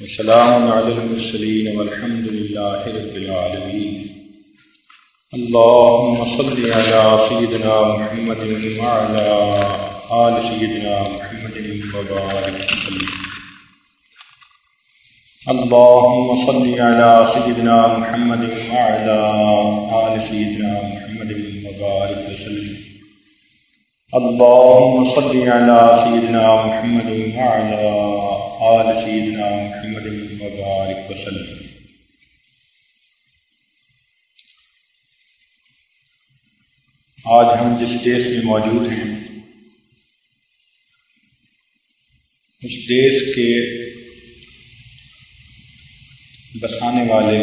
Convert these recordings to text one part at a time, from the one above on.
وسلام علی المرسلین والحمد للہ رب العالمین۔ اللہم صلی علی سیدنا محمد وعلی آل سیدنا محمد وبارک وسلم۔ اللہم صلی علی سیدنا محمد وعلی آل سیدنا محمد وبارک وسلم۔ اللہم صلی علی سیدنا محمد وعلی آل سیدنا محمد وبارک وسلم۔ آج ہم جس دیش میں موجود ہیں اس دیش کے بسانے والے،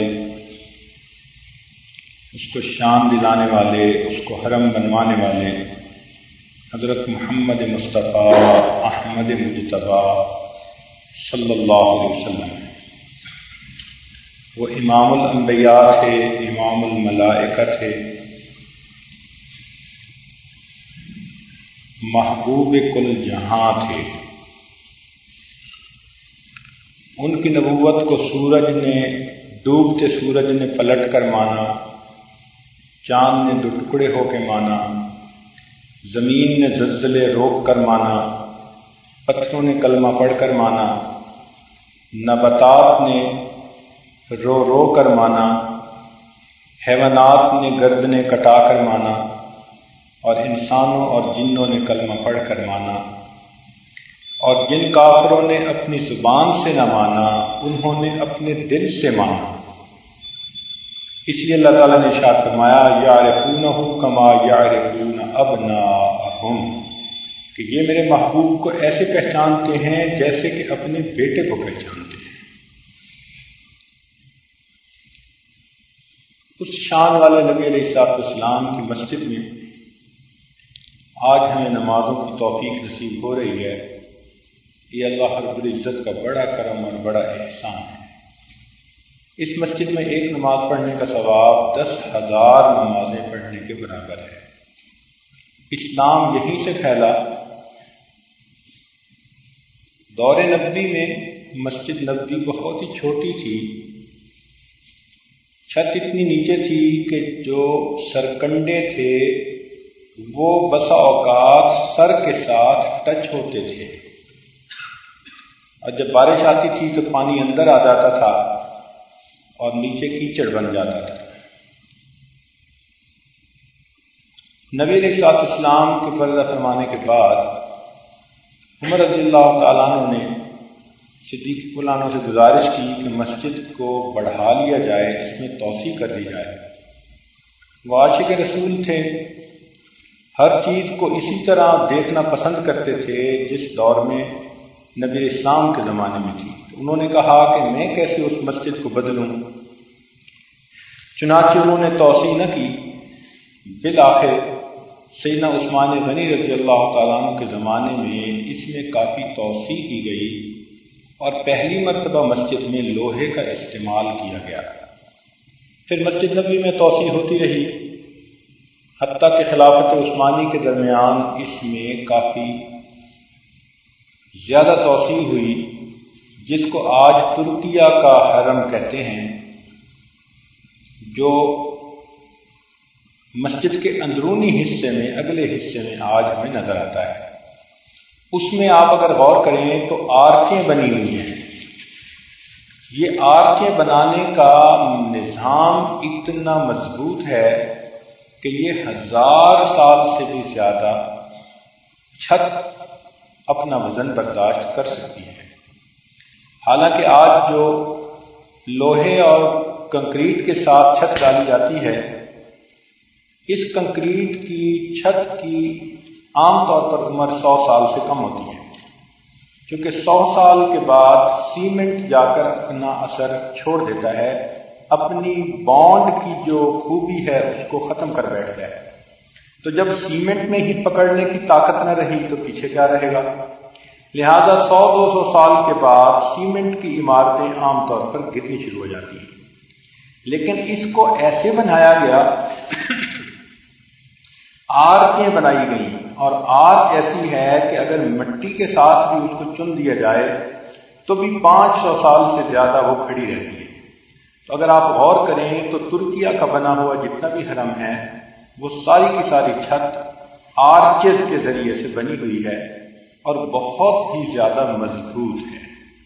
اس کو شان دلانے والے، اس کو حرم بنوانے والے حضرت محمد مصطفیٰ احمد مجتبیٰ صلی اللہ علیہ وسلم، وہ امام الانبیاء تھے، امام الملائکہ تھے، محبوب کل جہاں تھے۔ ان کی نبوت کو ڈوبتے سورج نے پلٹ کر مانا، چاند نے 2 ٹکڑے ہو کے مانا، زمین نے زلزلے روک کر مانا، پتھروں نے کلمہ پڑھ کر مانا، نباتات نے رو رو کر مانا، حیوانات نے گردنیں کٹا کر مانا، اور انسانوں اور جنوں نے کلمہ پڑھ کر مانا۔ اور جن کافروں نے اپنی زبان سے نہ مانا انہوں نے اپنے دل سے مانا۔ اس لیے اللہ تعالیٰ نے ارشاد فرمایا یعرفونہ کما یعرفون ابناءہم، کہ یہ میرے محبوب کو ایسے پہچانتے ہیں جیسے کہ اپنے بیٹے کو پہچانتے ہیں۔ اس شان والے نبی علیہ السلام کی مسجد میں آج ہمیں نمازوں کی توفیق نصیب ہو رہی ہے، یہ اللہ رب العزت کا بڑا کرم اور بڑا احسان ہے۔ اس مسجد میں ایک نماز پڑھنے کا ثواب 10,000 نمازیں پڑھنے کے برابر ہے۔ اسلام یہیں سے پھیلا۔ دور نبوی میں مسجد نبوی بہت ہی چھوٹی تھی، چھت اتنی نیچے تھی کہ جو سرکنڈے تھے وہ بسا اوقات سر کے ساتھ ٹچ ہوتے تھے، اور جب بارش آتی تھی تو پانی اندر آ جاتا تھا اور نیچے کیچڑ بن جاتا تھا۔ نبی علیہ السلام کے فردہ فرمانے کے بعد عمر رضی اللہ تعالیٰ عنہ نے صدیق فلانوں سے گزارش کی کہ مسجد کو بڑھا لیا جائے، اس میں توسیع کر دی جائے۔ وہ عاشق رسول تھے، ہر چیز کو اسی طرح دیکھنا پسند کرتے تھے جس دور میں نبی اسلام کے زمانے میں تھی۔ تو انہوں نے کہا کہ میں کیسے اس مسجد کو بدلوں، چنانچہ انہوں نے توسیع نہ کی۔ بالآخر سیدنا عثمان غنی رضی اللہ تعالیٰ عنہ کے زمانے میں اس میں کافی توسیع کی گئی اور پہلی مرتبہ مسجد میں لوہے کا استعمال کیا گیا۔ پھر مسجد نبوی میں توسیع ہوتی رہی، حتیٰ کہ خلافت عثمانی کے درمیان اس میں کافی زیادہ توسیع ہوئی، جس کو آج ترکیہ کا حرم کہتے ہیں، جو مسجد کے اندرونی حصے میں، اگلے حصے میں آج ہمیں نظر آتا ہے۔ اس میں آپ اگر غور کریں تو آرکیں بنی ہوئی ہیں۔ یہ آرکیں بنانے کا نظام اتنا مضبوط ہے کہ یہ 1000 سال سے بھی زیادہ چھت اپنا وزن برداشت کر سکتی ہے۔ حالانکہ آج جو لوہے اور کنکریٹ کے ساتھ چھت ڈالی جاتی ہے، اس کنکریٹ کی چھت کی عام طور پر عمر 100 سال سے کم ہوتی ہے، کیونکہ 100 سال کے بعد سیمنٹ جا کر اپنا اثر چھوڑ دیتا ہے، اپنی بانڈ کی جو خوبی ہے اس کو ختم کر بیٹھتا ہے۔ تو جب سیمنٹ میں ہی پکڑنے کی طاقت نہ رہی تو پیچھے کیا رہے گا؟ لہذا 100-200 سال کے بعد سیمنٹ کی عمارتیں عام طور پر گرنی شروع ہو جاتی ہیں، لیکن اس کو ایسے بنایا گیا، آرکیں بنائی گئیں، اور آرک ایسی ہے کہ اگر مٹی کے ساتھ بھی اس کو چن دیا جائے تو بھی 500 سال سے زیادہ وہ کھڑی رہتی ہے۔ تو اگر آپ غور کریں تو ترکیہ کا بنا ہوا جتنا بھی حرم ہے وہ ساری کی ساری چھت آرچز کے ذریعے سے بنی ہوئی ہے اور بہت ہی زیادہ مضبوط ہے۔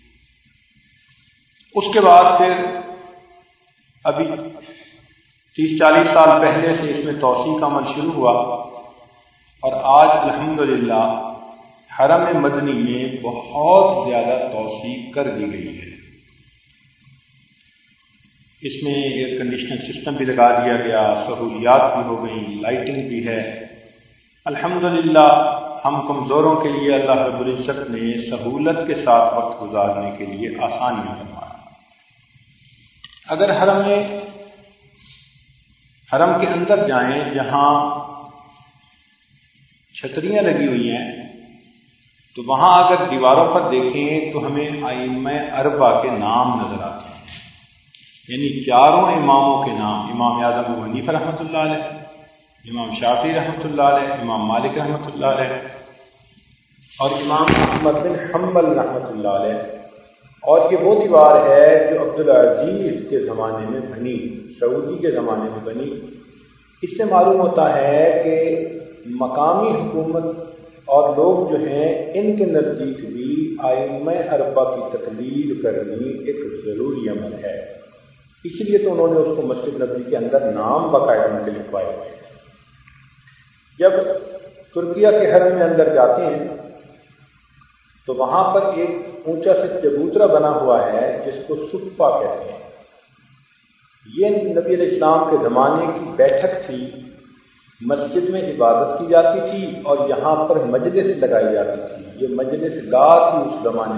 اس کے بعد پھر ابھی 30-40 سال پہلے سے اس میں توسیع کا عمل شروع ہوا اور آج الحمدللہ حرم مدنی میں بہت زیادہ توسیع کر دی گئی ہے۔ اس میں ایئر کنڈیشننگ سسٹم بھی لگا دیا گیا، سہولیات بھی ہو گئیں، لائٹنگ بھی ہے۔ الحمدللہ ہم کمزوروں کے لیے اللہ رب العزت نے سہولت کے ساتھ وقت گزارنے کے لیے آسانیاں فرمائی۔ اگر حرم کے اندر جائیں جہاں چھتریاں لگی ہوئی ہیں تو وہاں اگر دیواروں پر دیکھیں تو ہمیں ائمہ اربع کے نام نظر آتے ہیں، یعنی چاروں اماموں کے نام، امام اعظم ابو حنیفہ رحمۃ اللہ علیہ، امام شافعی رحمۃ اللہ علیہ، امام مالک رحمۃ اللہ علیہ اور امام احمد بن حنبل رحمۃ اللہ علیہ۔ اور یہ وہ دیوار ہے جو عبدالعزیز کے زمانے میں بنی، سعودی کے زمانے میں بنی۔ اس سے معلوم ہوتا ہے کہ مقامی حکومت اور لوگ جو ہیں ان کے نزدیک بھی ائمہ اربعہ کی تقلید کرنی ایک ضروری عمل ہے، اس لیے تو انہوں نے اس کو مسجد نبوی کے اندر نام باقاعدہ ان کے لکھوائے ہوئے ہیں۔ جب ترکیہ کے حرم میں اندر جاتے ہیں تو وہاں پر ایک اونچا سے چبوترا بنا ہوا ہے جس کو صفہ کہتے ہیں۔ یہ نبی علیہ السلام کے زمانے کی بیٹھک تھی، مسجد میں عبادت کی جاتی تھی اور یہاں پر مجلس لگائی جاتی تھی، یہ مجلس گاہ تھی اس زمانے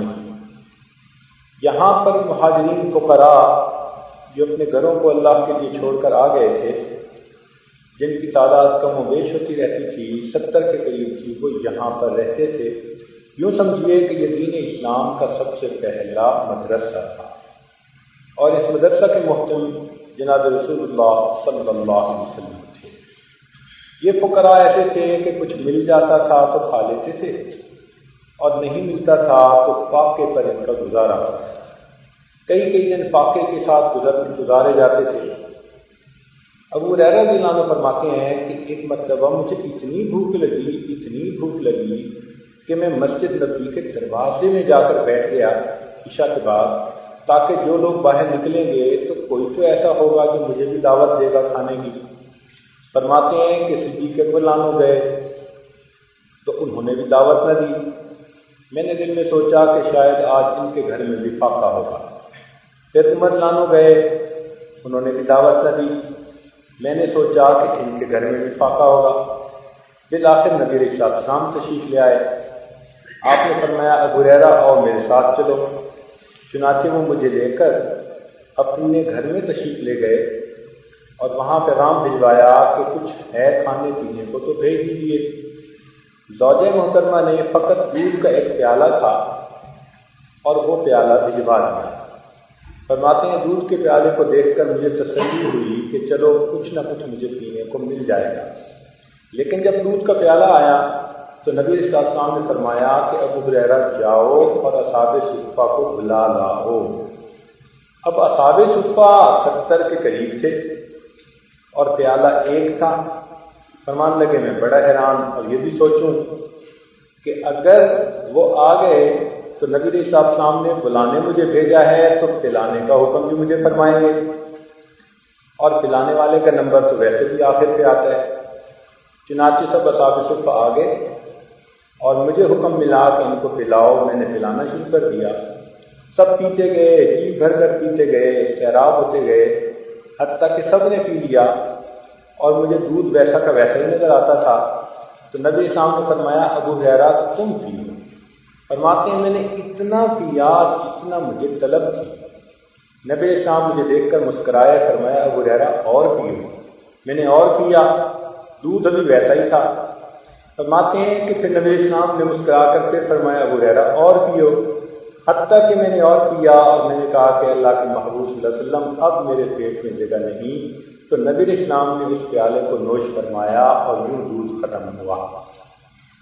کی۔ یہاں پر مہاجرین فقراء جو اپنے گھروں کو اللہ کے لیے چھوڑ کر آ گئے تھے، جن کی تعداد کم و بیش ہوتی رہتی تھی، 70 کے قریب تھی، وہ یہاں پر رہتے تھے۔ یوں سمجھیے کہ یہ دین اسلام کا سب سے پہلا مدرسہ تھا اور اس مدرسہ کے محتم جناب رسول اللہ صلی اللہ علیہ وسلم تھے۔ یہ فقراء ایسے تھے کہ کچھ مل جاتا تھا تو کھا لیتے تھے اور نہیں ملتا تھا تو فاقے پر ان کا گزارا ہوتا تھا۔ کئی دن فاقے کے ساتھ گزارے جاتے تھے۔ ابو ہریرہ رضی اللہ عنہ فرماتے ہیں کہ ایک مرتبہ مجھے اتنی بھوک لگی کہ میں مسجد نبوی کے دروازے میں جا کر بیٹھ گیا عشاء کے بعد، تاکہ جو لوگ باہر نکلیں گے تو کوئی تو ایسا ہوگا جو مجھے بھی دعوت دے گا کھانے کی۔ فرماتے ہیں کہ صدیق اکبر عنہ گئے تو انہوں نے بھی دعوت نہ دی۔ میں نے دل میں سوچا کہ شاید آج ان کے گھر میں بھی فاقہ ہوگا۔ پھر عمر عنہ گئے، انہوں نے بھی دعوت نہ دی۔ میں نے سوچا کہ ان کے گھر میں بھی فاقہ ہوگا۔ بالآخر نبی علیہ السلام تشریف لے آئے۔ آپ نے فرمایا ابو ہریرہ اور میرے ساتھ چلو۔ چنانچہ وہ مجھے لے کر اپنے گھر میں تشریف لے گئے اور وہاں پیغام بھجوایا کہ کچھ ہے کھانے پینے کو تو بھیج دیجیے۔ زوجہ محترمہ نے فقط دودھ کا ایک پیالہ تھا اور وہ پیالہ بھجوا دیا۔ فرماتے ہیں دودھ کے پیالے کو دیکھ کر مجھے تسلی ہوئی کہ چلو کچھ نہ کچھ مجھے پینے کو مل جائے گا۔ لیکن جب دودھ کا پیالہ آیا تو نبی علیہ السلام نے فرمایا کہ ابو ہریرہ جاؤ اور اصحاب صفہ کو بلا لاؤ۔ اب اصحاب صفہ 70 کے قریب تھے اور پیالہ ایک تھا۔ فرمان لگے میں بڑا حیران اور یہ بھی سوچوں کہ اگر وہ آ گئے تو نبی علیہ السلام نے بلانے مجھے بھیجا ہے تو پلانے کا حکم بھی مجھے فرمائیں گے، اور پلانے والے کا نمبر تو ویسے بھی آخر پہ آتا ہے۔ چنانچہ سب اصحاب صفہ آ گئے اور مجھے حکم ملا کہ ان کو پلاؤ۔ میں نے پلانا شروع کر دیا۔ سب پیتے گئے، جی بھر کر پیتے گئے، سیراب ہوتے گئے، حتیٰ کہ سب نے پی لیا اور مجھے دودھ ویسا کا ویسا ہی نظر آتا تھا۔ تو نبی صاحب نے فرمایا ابو ہریرہ تم پیو۔ فرماتے ہیں میں نے اتنا پیا جتنا مجھے طلب تھی۔ نبی صاحب مجھے دیکھ کر مسکرائے، فرمایا ابو ہریرہ اور پیو۔ میں نے اور پیا، دودھ ابھی ویسا ہی تھا۔ فرماتے ہیں کہ پھر نبی اسلام نے مسکرا کر پھر فرمایا ابو ہریرہ اور پیو، حتیٰ کہ میں نے اور پیا اور میں نے کہا کہ اللہ کے محبوب صلی اللہ علیہ وسلم اب میرے پیٹ میں جگہ نہیں۔ تو نبی اسلام نے اس پیالے کو نوش فرمایا اور یوں دودھ ختم ہوا۔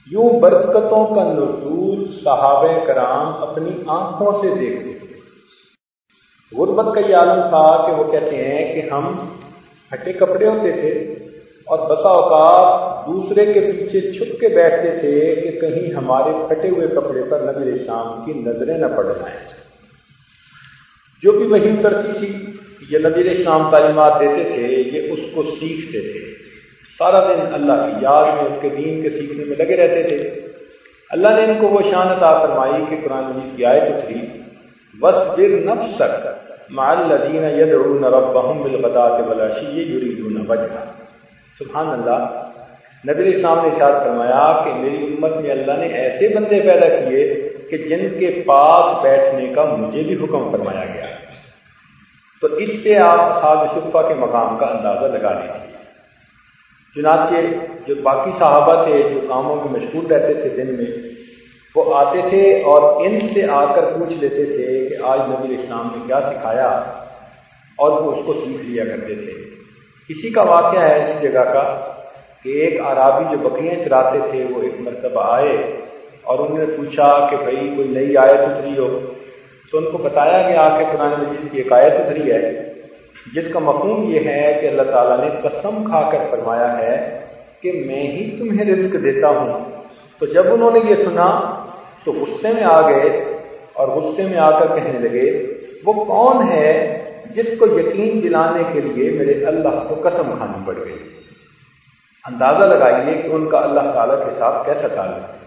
یوں برکتوں کا نزول صحابہ کرام اپنی آنکھوں سے دیکھتے تھے۔ غربت کا یہ عالم تھا کہ وہ کہتے ہیں کہ ہم پھٹے کپڑے ہوتے تھے اور بسا اوقات دوسرے کے پیچھے چھپ کے بیٹھتے تھے کہ کہیں ہمارے پھٹے ہوئے کپڑے پر نبی علیہ السلام کی نظریں نہ پڑ جائیں۔ جو بھی وحی اترتی تھی یہ نبی علیہ السلام تعلیمات دیتے تھے، یہ اس کو سیکھتے تھے، سارا دن اللہ کی یاد میں اس کے دین کے سیکھنے میں لگے رہتے تھے۔ اللہ نے ان کو وہ شان عطا فرمائی کہ قرآن مجید کی آیت اتری، وَاصْبِرْ نَفْسَكَ مَعَ الَّذِينَ يَدْعُونَ رَبَّهُمْ بِالْغَدَاةِ وَالْعَشِيِّ يُرِيدُونَ وَجْهَهُ۔ سبحان اللہ، نبی علیہ السلام نے ارشاد فرمایا کہ میری امت میں اللہ نے ایسے بندے پیدا کیے کہ جن کے پاس بیٹھنے کا مجھے بھی حکم فرمایا گیا۔ تو اس سے آپ اصحاب صفہ کے مقام کا اندازہ لگا لیجیے۔ چنانچہ جو باقی صحابہ تھے جو کاموں میں مشغول رہتے تھے دن میں، وہ آتے تھے اور ان سے آ کر پوچھ لیتے تھے کہ آج نبی علیہ السلام نے کیا سکھایا، اور وہ اس کو سیکھ لیا کرتے تھے۔ کسی کا واقعہ ہے اس جگہ کا کہ ایک اعرابی جو بکریاں چراتے تھے وہ ایک مرتبہ آئے اور انہوں نے پوچھا کہ بھئی کوئی نئی آیت اتری ہو، تو ان کو بتایا گیا کہ قرآن مجید کی ایک آیت اتری ہے جس کا مفہوم یہ ہے کہ اللہ تعالیٰ نے قسم کھا کر فرمایا ہے کہ میں ہی تمہیں رزق دیتا ہوں۔ تو جب انہوں نے یہ سنا تو غصے میں آ گئے اور غصے میں آ کر کہنے لگے وہ کون ہے جس کو یقین دلانے کے لیے میرے اللہ کو قسم کھانی پڑ گئی۔ اندازہ لگائیے کہ ان کا اللہ تعالیٰ کے ساتھ کیسا تعلق ہے۔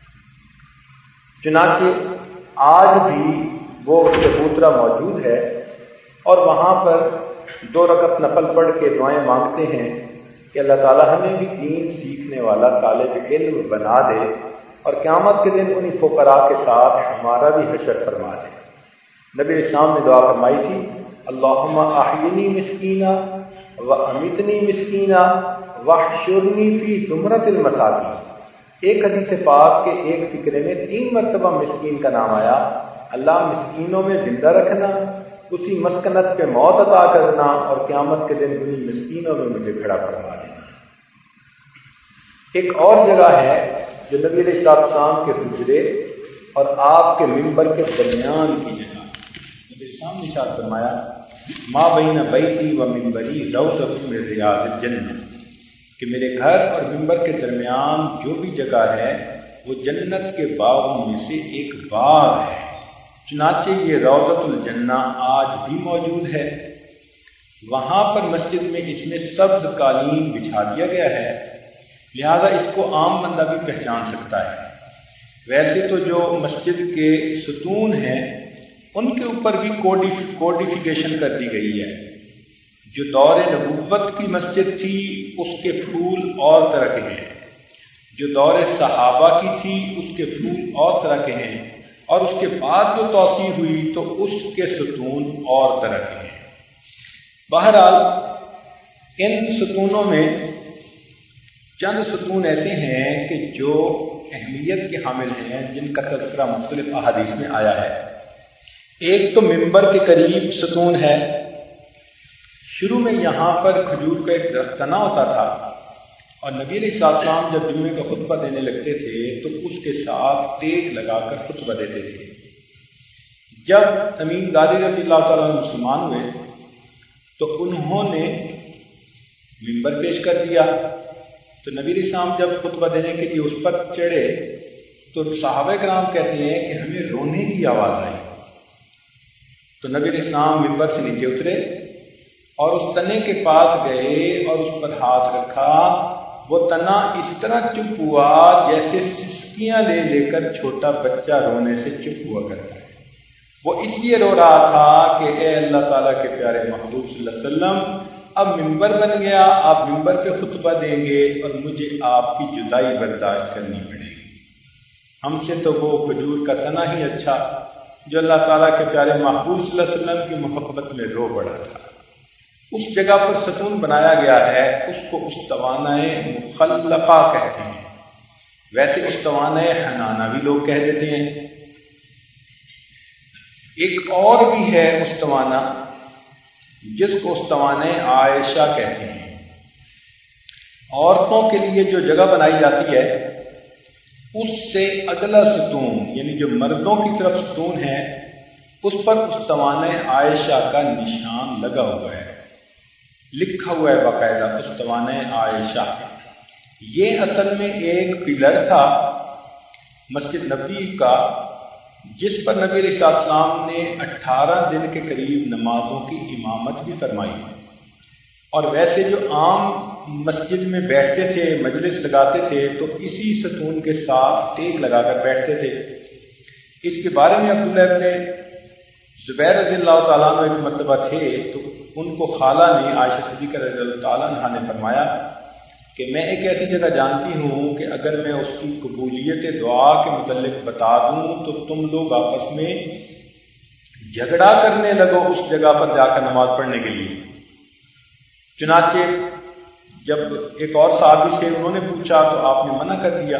چنانچہ آج بھی وہ چبوترا موجود ہے اور وہاں پر 2 رکعت نفل پڑھ کے دعائیں مانگتے ہیں کہ اللہ تعالیٰ ہمیں بھی دین سیکھنے والا طالب علم بنا دے اور قیامت کے دن انہی فقراء کے ساتھ ہمارا بھی حشر فرما دے۔ نبی علیہ السلام نے دعا فرمائی تھی، اللہم احینی مسکینا وامیتنی مسکینا واحشرنی فی زمرۃ المساکین۔ ایک حدیث پاک کے ایک فقرے میں 3 مرتبہ مسکین کا نام آیا۔ اللہ مسکینوں میں زندہ رکھنا، اسی مسکنت پہ موت عطا کرنا اور قیامت کے دن انہی مسکینوں میں مجھے کھڑا فرما دینا۔ ایک اور جگہ ہے جو نبی علیہ السلام کے حجرے اور آپ کے ممبر کے درمیان کی جگہ، نبی علیہ السلام نے ارشاد فرمایا، ما بین بیتی و ممبری روضۃ من ریاض الجنہ، کہ میرے گھر اور ممبر کے درمیان جو بھی جگہ ہے وہ جنت کے باغوں میں سے ایک باغ ہے۔ چنانچہ یہ روضۃ الجنہ آج بھی موجود ہے۔ وہاں پر مسجد میں اس میں سبز قالین بچھا دیا گیا ہے، لہذا اس کو عام بندہ بھی پہچان سکتا ہے۔ ویسے تو جو مسجد کے ستون ہیں ان کے اوپر بھی کوڈیفیکیشن کر دی گئی ہے۔ جو دور نبوت کی مسجد تھی اس کے پھول اور طرح کے ہیں، جو دور صحابہ کی تھی اس کے پھول اور طرح کے ہیں، اور اس کے بعد جو توسیع ہوئی تو اس کے ستون اور طرح کے ہیں۔ بہرحال ان ستونوں میں چند ستون ایسے ہیں کہ جو اہمیت کے حامل ہیں، جن کا تذکرہ مختلف احادیث میں آیا ہے۔ ایک تو ممبر کے قریب ستون ہے۔ شروع میں یہاں پر کھجور کا ایک درخت تنا ہوتا تھا اور نبی علیہ السلام جب جمعے کا خطبہ دینے لگتے تھے تو اس کے ساتھ ٹیک لگا کر خطبہ دیتے تھے۔ جب تمیم داری رضی اللہ تعالیٰ مسلمان ہوئے تو انہوں نے ممبر پیش کر دیا، تو نبی علیہ السلام جب خطبہ دینے کے لیے اس پر چڑھے تو صحابہ کرام کہتے ہیں کہ ہمیں رونے کی آواز آئی۔ تو نبی علیہ السلام ممبر سے نیچے اترے اور اس تنے کے پاس گئے اور اس پر ہاتھ رکھا۔ وہ تنا اس طرح چپ ہوا جیسے سسکیاں لے لے کر چھوٹا بچہ رونے سے چپ ہوا کرتا ہے۔ وہ اس لیے رو رہا تھا کہ اے اللہ تعالیٰ کے پیارے محبوب صلی اللہ علیہ وسلم، اب ممبر بن گیا، آپ ممبر پہ خطبہ دیں گے اور مجھے آپ کی جدائی برداشت کرنی پڑے گی۔ ہم سے تو وہ کھجور کا تنا ہی اچھا جو اللہ تعالیٰ کے پیارے محبوب صلی اللہ علیہ وسلم کی محبت میں رو پڑا تھا۔ اس جگہ پر ستون بنایا گیا ہے، اس کو استوانہ مخلقہ کہتے ہیں۔ ویسے استوانہ حنانہ بھی لوگ کہہ دیتے ہیں۔ ایک اور بھی ہے استوانہ جس کو استوانہ عائشہ کہتے ہیں۔ عورتوں کے لیے جو جگہ بنائی جاتی ہے اس سے اگلا ستون یعنی جو مردوں کی طرف ستون ہے اس پر استوانہ عائشہ کا نشان لگا ہوا ہے، لکھا ہوا ہے باقاعدہ استوانہ عائشہ۔ یہ اصل میں ایک پلر تھا مسجد نبوی کا جس پر نبی علیہ السلام نے 18 دن کے قریب نمازوں کی امامت بھی فرمائی، اور ویسے جو عام مسجد میں بیٹھتے تھے مجلس لگاتے تھے تو اسی ستون کے ساتھ ٹیک لگا کر بیٹھتے تھے۔ اس کے بارے میں عبداللہ ابن زبیر رضی اللہ تعالیٰ عنہ ایک مرتبہ تھے تو ان کو خالہ نے عائشہ صدیقہ رضی اللہ تعالیٰ عنہ نے فرمایا کہ میں ایک ایسی جگہ جانتی ہوں کہ اگر میں اس کی قبولیت دعا کے متعلق بتا دوں تو تم لوگ آپس میں جھگڑا کرنے لگو اس جگہ پر جا کر نماز پڑھنے کے لیے۔ چنانچہ جب ایک اور صحابی سے انہوں نے پوچھا تو آپ نے منع کر دیا۔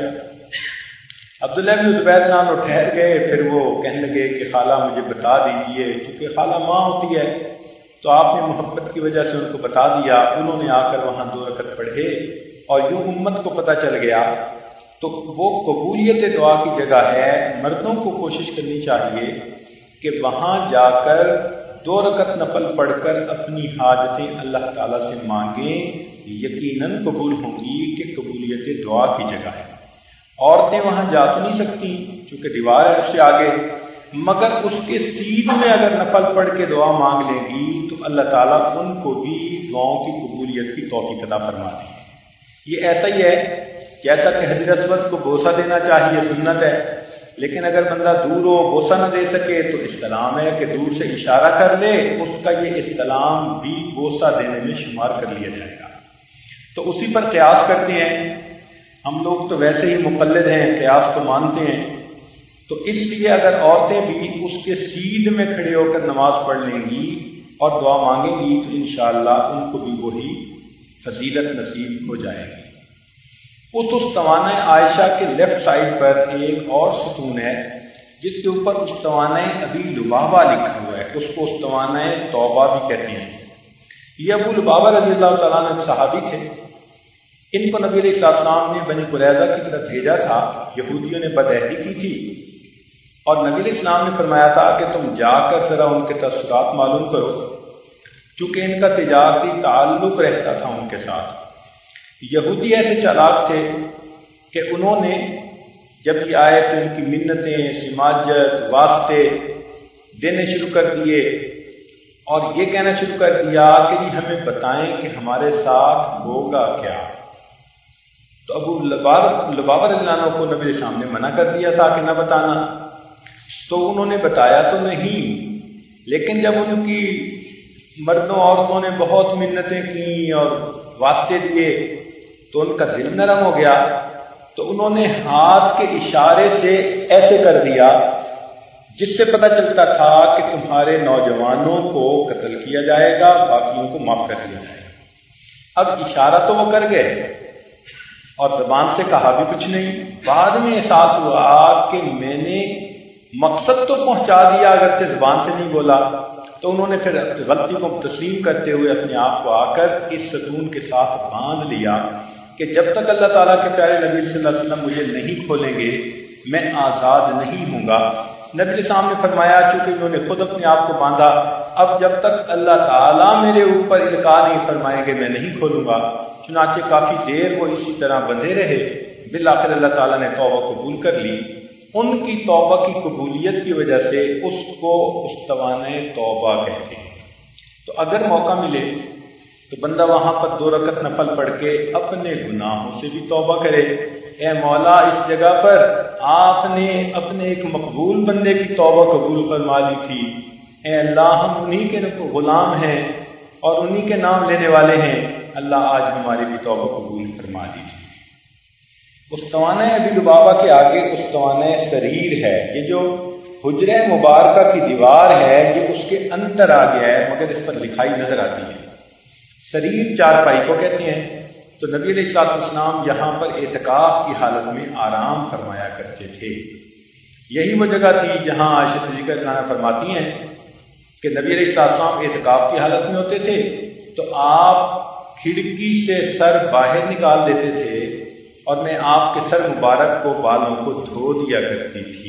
عبداللہ بن زبیر نام ٹھہر گئے، پھر وہ کہنے لگے کہ خالہ مجھے بتا دیجئے، کیونکہ خالہ ماں ہوتی ہے تو آپ نے محبت کی وجہ سے ان کو بتا دیا۔ انہوں نے آ کر وہاں 2 رکعت پڑھے اور یوں امت کو پتہ چل گیا۔ تو وہ قبولیت دعا کی جگہ ہے، مردوں کو کوشش کرنی چاہیے کہ وہاں جا کر 2 رکعت نفل پڑھ کر اپنی حاجتیں اللہ تعالیٰ سے مانگیں، یقیناً قبول ہوں گی کہ قبولیت دعا کی جگہ ہے۔ عورتیں وہاں جا تو نہیں سکتی چونکہ دیوار ہے اس سے آگے، مگر اس کے سیدھ میں اگر نفل پڑھ کے دعا مانگ لیں گی تو اللہ تعالیٰ ان کو بھی دعاؤں کی قبولیت کی توفیق عطا فرما دیں گے۔ یہ ایسا ہی ہے جیسا کہ حجر اسود کو بوسہ دینا چاہیے، سنت ہے، لیکن اگر بندہ دور ہو بوسہ نہ دے سکے تو استلام ہے کہ دور سے اشارہ کر دے، اس کا یہ استلام بھی بوسہ دینے میں شمار کر لیا جائے گا۔ تو اسی پر قیاس کرتے ہیں ہم لوگ، تو ویسے ہی مقلد ہیں، قیاس کو مانتے ہیں، تو اس لیے اگر عورتیں بھی اس کے سیدھ میں کھڑے ہو کر نماز پڑھ لیں گی اور دعا مانگیں گی تو انشاءاللہ ان کو بھی وہی فضیلت نصیب ہو جائے گی۔ اس استوانہ عائشہ کے لیفٹ سائڈ پر ایک اور ستون ہے جس کے اوپر استوانہ ابی لبابہ لکھا ہوا ہے، اس کو استوانہ توبہ بھی کہتے ہیں۔ یہ ابو لبابہ رضی اللہ تعالیٰ عنہ صحابی تھے، ان کو نبی علیہ السلام نے بنی قریظہ کی طرف بھیجا تھا، یہودیوں نے بدعہدی کی تھی اور نبی علیہ السلام نے فرمایا تھا کہ تم جا کر ذرا ان کے تاثرات معلوم کرو، چونکہ ان کا تجارتی تعلق رہتا تھا ان کے ساتھ۔ یہودی ایسے چالاک تھے کہ انہوں نے جب یہ آئے تو ان کی منتیں، سماجت، واسطے دینے شروع کر دیے اور یہ کہنا شروع کر دیا کہ جی ہمیں بتائیں کہ ہمارے ساتھ ہوگا کیا۔ تو ابو لبابہ رضی اللہ عنہ کو نبی کے سامنے منع کر دیا تھا کہ نہ بتانا، تو انہوں نے بتایا تو نہیں، لیکن جب ان کی مردوں عورتوں نے بہت منتیں کی اور واسطے دیے تو ان کا دل نرم ہو گیا، تو انہوں نے ہاتھ کے اشارے سے ایسے کر دیا جس سے پتہ چلتا تھا کہ تمہارے نوجوانوں کو قتل کیا جائے گا، باقیوں کو معاف کر دیا جائے گا۔ اب اشارہ تو وہ کر گئے اور زبان سے کہا بھی کچھ نہیں، بعد میں احساس ہوا کہ میں نے مقصد تو پہنچا دیا اگرچہ زبان سے نہیں بولا، تو انہوں نے پھر غلطی کو تسلیم کرتے ہوئے اپنے آپ کو آ کر اس ستون کے ساتھ باندھ لیا کہ جب تک اللہ تعالیٰ کے پیارے نبی صلی اللہ علیہ وسلم مجھے نہیں کھولیں گے میں آزاد نہیں ہوں گا۔ نبی علیہ السلام نے فرمایا چونکہ انہوں نے خود اپنے آپ کو باندھا، اب جب تک اللہ تعالیٰ میرے اوپر القاء نہیں فرمائیں گے میں نہیں کھولوں گا۔ چنانچہ کافی دیر وہ اسی طرح بندھے رہے، بالآخر اللہ تعالیٰ نے توبہ قبول کر لی۔ ان کی توبہ کی قبولیت کی وجہ سے اس کو استوانہ توبہ کہتے ہیں۔ تو اگر موقع ملے تو بندہ وہاں پر 2 رکعت نفل پڑھ کے اپنے گناہوں سے بھی توبہ کرے۔ اے مولا اس جگہ پر آپ نے اپنے ایک مقبول بندے کی توبہ قبول فرما لی تھی، اے اللہ ہم انہی کے غلام ہیں اور انہی کے نام لینے والے ہیں، اللہ آج ہماری بھی توبہ قبول فرما دیجیے۔ استوانہ ابی لبابہ کے آگے استوانہ سریر ہے، یہ جو حجرہ مبارکہ کی دیوار ہے یہ اس کے اندر آ گیا ہے مگر اس پر لکھائی نظر آتی ہے۔ سریر چارپائی کو کہتے ہیں۔ تو نبی علیہ السلام یہاں پر اعتکاف کی حالت میں آرام فرمایا کرتے تھے۔ یہی وہ جگہ تھی جہاں عائشہ صدیقہ رضی اللہ عنہا فرماتی ہیں کہ نبی علیہ السلام اعتکاف کی حالت میں ہوتے تھے تو آپ کھڑکی سے سر باہر نکال دیتے تھے اور میں آپ کے سر مبارک کو بالوں کو دھو دیا کرتی تھی۔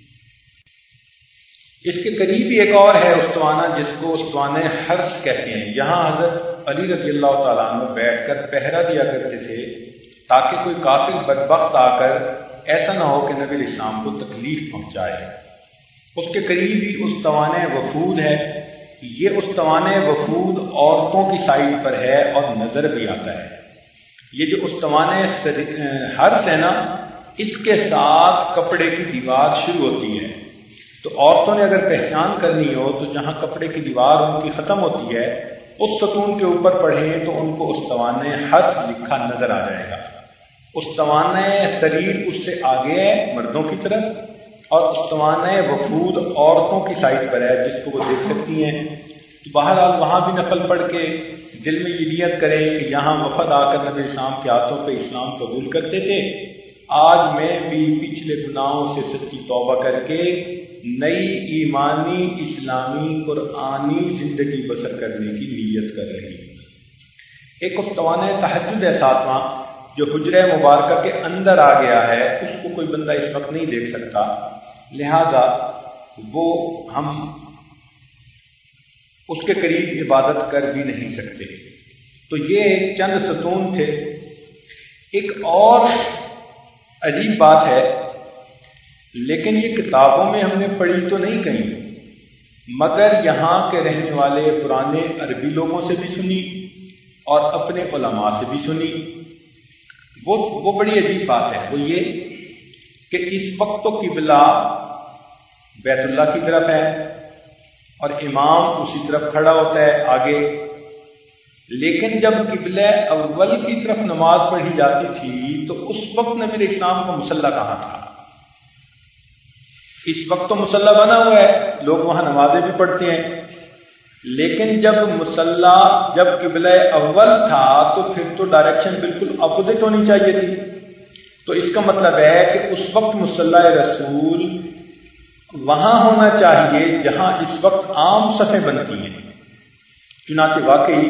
اس کے قریب ہی ایک اور ہے استوانہ، جس کو استوانہ حرس کہتے ہیں۔ یہاں حضرت علی رضی اللہ تعالیٰ عنہ بیٹھ کر پہرا دیا کرتے تھے تاکہ کوئی کافر بدبخت آ کر ایسا نہ ہو کہ نبی علیہ السلام کو تکلیف پہنچائے۔ اس کے قریب ہی استوانہ وفود ہے۔ یہ استوانہ وفود عورتوں کی سائڈ پر ہے اور نظر بھی آتا ہے۔ یہ جو استوانہ حرس ہے نا، اس کے ساتھ کپڑے کی دیوار شروع ہوتی ہے، تو عورتوں نے اگر پہچان کرنی ہو تو جہاں کپڑے کی دیوار ان کی ختم ہوتی ہے اس ستون کے اوپر پڑھیں تو ان کو استوانہ حرس لکھا نظر آ جائے گا۔ استوانہ سریر اس سے آگے ہے مردوں کی طرف، اور استوانہ وفود عورتوں کی سائڈ پر ہے جس کو وہ دیکھ سکتی ہیں۔ تو بہرحال وہاں بھی نفل پڑھ کے دل میں یہ نیت کریں کہ یہاں وفد آ کر نبی اسلام کے ہاتھوں پہ اسلام قبول کرتے تھے، آج میں بھی پچھلے گناہوں سے سچی توبہ کر کے نئی ایمانی اسلامی قرآنی زندگی بسر کرنے کی نیت کر رہی ہوں۔ ایک استوانہ تہجد ہے ساتواں، جو حجرہ مبارکہ کے اندر آ گیا ہے، اس کو کوئی بندہ اس وقت نہیں دیکھ سکتا، لہذا وہ ہم اس کے قریب عبادت کر بھی نہیں سکتے۔ تو یہ چند ستون تھے۔ ایک اور عجیب بات ہے، لیکن یہ کتابوں میں ہم نے پڑھی تو نہیں کہیں، مگر یہاں کے رہنے والے پرانے عربی لوگوں سے بھی سنی اور اپنے علماء سے بھی سنی۔ وہ بڑی عجیب بات ہے، وہ یہ کہ اس وقت تو قبلہ بیت اللہ کی طرف ہے اور امام اسی طرف کھڑا ہوتا ہے آگے، لیکن جب قبلہ اول کی طرف نماز پڑھی جاتی تھی تو اس وقت نبی علیہ السلام کا مصلی کہاں تھا؟ اس وقت تو مصلی بنا ہوا ہے، لوگ وہاں نمازیں بھی پڑھتے ہیں، لیکن جب قبلہ اول تھا تو پھر تو ڈائریکشن بالکل اپوزٹ ہونی چاہیے تھی۔ تو اس کا مطلب ہے کہ اس وقت مصلی رسول وہاں ہونا چاہیے جہاں اس وقت عام صفیں بنتی ہیں۔ چنانچہ واقعی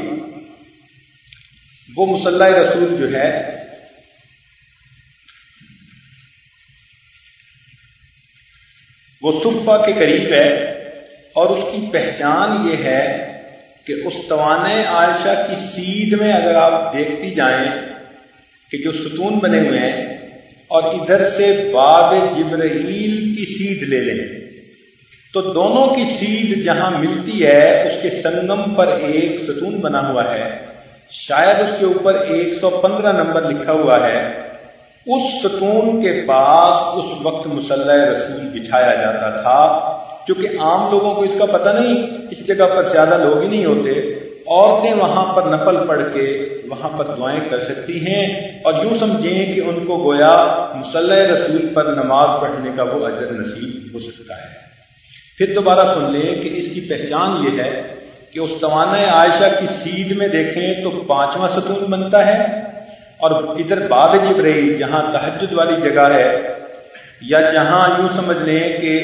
وہ مصلی رسول جو ہے وہ صفہ کے قریب ہے، اور اس کی پہچان یہ ہے کہ استوانہ عائشہ کی سیدھ میں اگر آپ دیکھتی جائیں کہ جو ستون بنے ہوئے ہیں اور ادھر سے باب جبرائیل کی سیدھ لے لیں تو دونوں کی سیدھ جہاں ملتی ہے اس کے سنگم پر ایک ستون بنا ہوا ہے، شاید اس کے اوپر 115 نمبر لکھا ہوا ہے۔ اس ستون کے پاس اس وقت مصلی رسول بچھایا جاتا تھا، کیونکہ عام لوگوں کو اس کا پتہ نہیں، اس جگہ پر زیادہ لوگ ہی نہیں ہوتے، عورتیں وہاں پر نفل پڑھ کے وہاں پر دعائیں کر سکتی ہیں، اور یوں سمجھیں کہ ان کو گویا مصلی رسول پر نماز پڑھنے کا وہ اجر نصیب ہو سکتا ہے۔ پھر دوبارہ سن لیں کہ اس کی پہچان یہ ہے کہ استوانہ عائشہ کی سیدھ میں دیکھیں تو 5واں ستون بنتا ہے، اور ادھر باب جبرائیل جہاں تہجد والی جگہ ہے، یا جہاں یوں سمجھ لیں کہ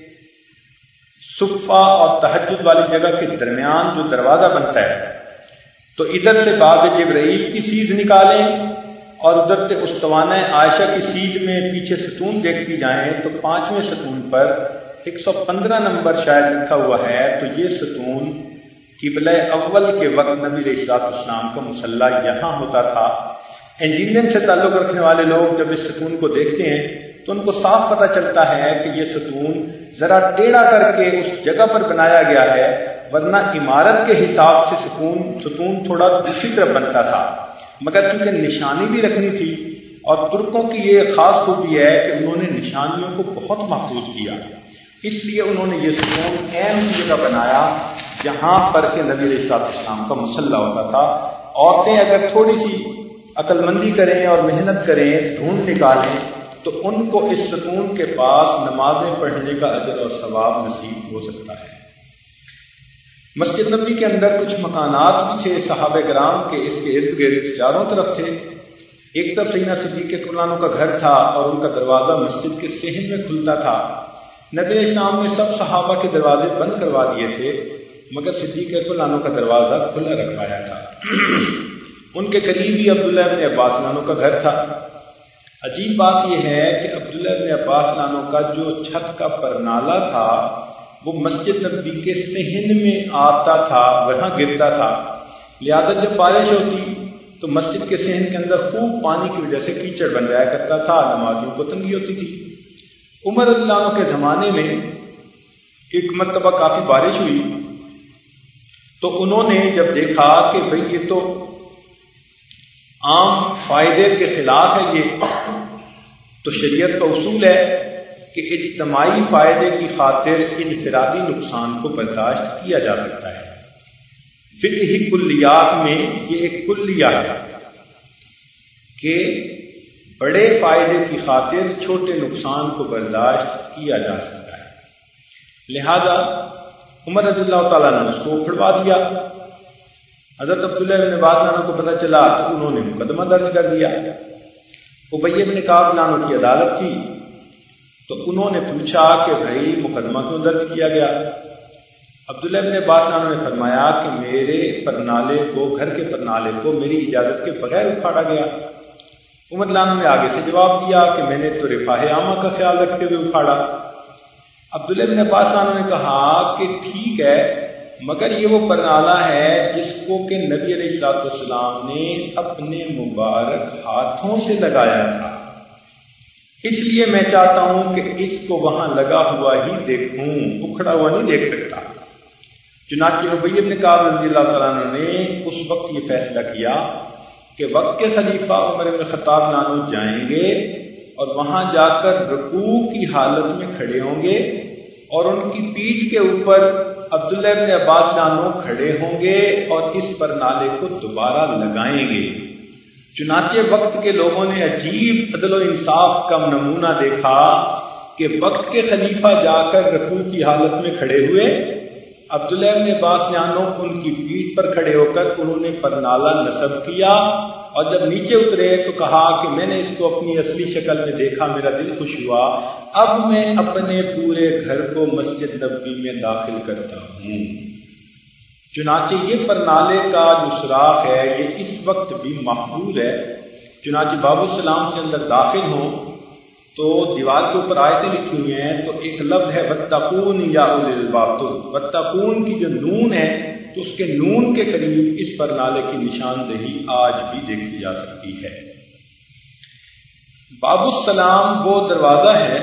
صفہ اور تہجد والی جگہ کے درمیان جو دروازہ بنتا ہے، تو ادھر سے باب جبرائیل کی سیدھ نکالیں اور ادھر سے استوانہ عائشہ کی سیدھ میں پیچھے ستون دیکھتی جائیں تو 5ویں ستون پر 115 نمبر شاید لکھا ہوا ہے۔ تو یہ ستون قبلہ اول کے وقت نبی علیہ السلام کا مصلی یہاں ہوتا تھا۔ انجینئرنگ سے تعلق رکھنے والے لوگ جب اس ستون کو دیکھتے ہیں تو ان کو صاف پتہ چلتا ہے کہ یہ ستون ذرا ٹیڑھا کر کے اس جگہ پر بنایا گیا ہے، ورنہ عمارت کے حساب سے ستون تھوڑا دوسری طرف بنتا تھا، مگر کیونکہ نشانی بھی رکھنی تھی، اور ترکوں کی یہ خاص خوبی ہے کہ انہوں نے نشانیوں کو بہت محفوظ کیا، اس لیے انہوں نے یہ ستون اہم جگہ بنایا جہاں پر کہ نبی علیہ السلام کا مصلی ہوتا تھا۔ عورتیں اگر تھوڑی سی عقل مندی کریں اور محنت کریں، ڈھونڈ نکالیں، تو ان کو اس ستون کے پاس نمازیں پڑھنے کا اجر اور ثواب نصیب ہو سکتا ہے۔ مسجد نبوی کے اندر کچھ مکانات بھی تھے صحابہ کرام کے، اس کے ارد گرد چاروں طرف تھے۔ ایک طرف سیدنا صدیق اکبر عنہ کا گھر تھا اور ان کا دروازہ مسجد کے صحن میں کھلتا تھا۔ نبی علیہ السلام نے سب صحابہ کے دروازے بند کروا دیے تھے، مگر صدیق اکبر عنہ کا دروازہ کھلا رکھوایا تھا۔ ان کے قریب ہی عبداللہ ابن عباس عنہ کا گھر تھا۔ عجیب بات یہ ہے کہ عبداللہ بن عباس عنہ کا جو چھت کا پرنالہ تھا وہ مسجد نبی کے صحن میں آتا تھا، وہاں گرتا تھا، لہذا جب بارش ہوتی تو مسجد کے صحن کے اندر خوب پانی کی وجہ سے کیچڑ بن جایا کرتا تھا، نمازیوں کو تنگی ہوتی تھی۔ عمر رضی اللہ عنہ کے زمانے میں ایک مرتبہ کافی بارش ہوئی تو انہوں نے جب دیکھا کہ بھئی یہ تو عام فائدے کے خلاف ہے، یہ تو شریعت کا اصول ہے کہ اجتماعی فائدے کی خاطر انفرادی نقصان کو برداشت کیا جا سکتا ہے۔ فقہی کلیات میں یہ ایک کلیہ ہے کہ بڑے فائدے کی خاطر چھوٹے نقصان کو برداشت کیا جا سکتا ہے، لہذا عمر رضی اللہ تعالیٰ نے اس کو پھڑوا دیا۔ حضرت عبداللہ بن عباس عنہ کو پتہ چلا تو انہوں نے مقدمہ درج کر دیا۔ ابی بن کعب عنہ کی عدالت تھی تو انہوں نے پوچھا کہ بھائی مقدمہ کیوں درج کیا گیا؟ عبداللہ بن عباس عنہ نے فرمایا کہ میرے پرنالے کو، گھر کے پرنالے کو میری اجازت کے بغیر اکھاڑا گیا۔ عمر عنہ نے آگے سے جواب دیا کہ میں نے تو رفاہ عامہ کا خیال رکھتے ہوئے اکھاڑا۔ عبداللہ بن عباس عنہ نے کہا کہ ٹھیک ہے، مگر یہ وہ پرنالہ ہے جس کو کہ نبی علیہ الصلوۃ والسلام نے اپنے مبارک ہاتھوں سے لگایا تھا، اس لیے میں چاہتا ہوں کہ اس کو وہاں لگا ہوا ہی دیکھوں، اکھڑا ہوا نہیں دیکھ سکتا۔ چنانچہ ابی بن کعب رضی اللہ تعالیٰ عنہ نے اس وقت یہ فیصلہ کیا کہ وقت کے خلیفہ عمر بن خطاب عنہ جائیں گے اور وہاں جا کر رکوع کی حالت میں کھڑے ہوں گے اور ان کی پیٹھ کے اوپر عبداللہ بن عباس عنہ کھڑے ہوں گے اور اس پرنالے کو دوبارہ لگائیں گے۔ چنانچہ وقت کے لوگوں نے عجیب عدل و انصاف کا نمونہ دیکھا کہ وقت کے خلیفہ جا کر رکوع کی حالت میں کھڑے ہوئے، عبداللہ بن عباس عنہ ان کی پیٹھ پر کھڑے ہو کر انہوں نے پرنالہ نصب کیا اور جب نیچے اترے تو کہا کہ میں نے اس کو اپنی اصلی شکل میں دیکھا، میرا دل خوش ہوا، اب میں اپنے پورے گھر کو مسجد نبوی میں داخل کرتا ہوں۔ چنانچہ یہ پرنالے کا جو سوراخ ہے یہ اس وقت بھی محفوظ ہے۔ چنانچہ باب السلام سے اندر داخل ہوں تو دیوار کے اوپر آیتیں لکھی ہوئی ہیں تو ایک لفظ ہے واتقون یا اولی الالباب، واتقون کی جو نون ہے تو اس کے نون کے قریب اس پرنالے کی نشاندہی آج بھی دیکھی جا سکتی ہے۔ باب السلام وہ دروازہ ہے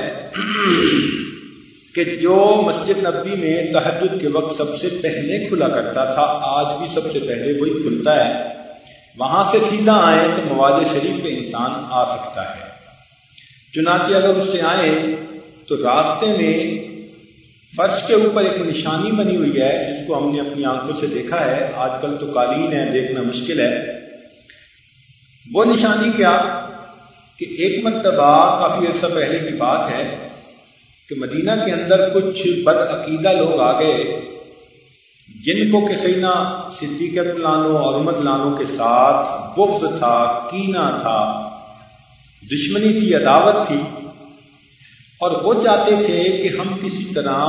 کہ جو مسجد نبوی میں تہجد کے وقت سب سے پہلے کھلا کرتا تھا، آج بھی سب سے پہلے وہی کھلتا ہے۔ وہاں سے سیدھا آئیں تو مواد شریف پہ انسان آ سکتا ہے۔ چنانچہ اگر اس سے آئیں تو راستے میں فرش کے اوپر ایک نشانی بنی ہوئی ہے جس کو ہم نے اپنی آنکھوں سے دیکھا ہے، آج کل تو قالین ہے، دیکھنا مشکل ہے۔ وہ نشانی کیا کہ ایک مرتبہ کافی عرصہ پہلے کی بات ہے کہ مدینہ کے اندر کچھ بد عقیدہ لوگ آ گئے جن کو کہ سیدنا صدیق اکبر اور عمر عنہ کے ساتھ بغض تھا، کینہ تھا، دشمنی تھی، عداوت تھی، اور وہ چاہتے تھے کہ ہم کسی طرح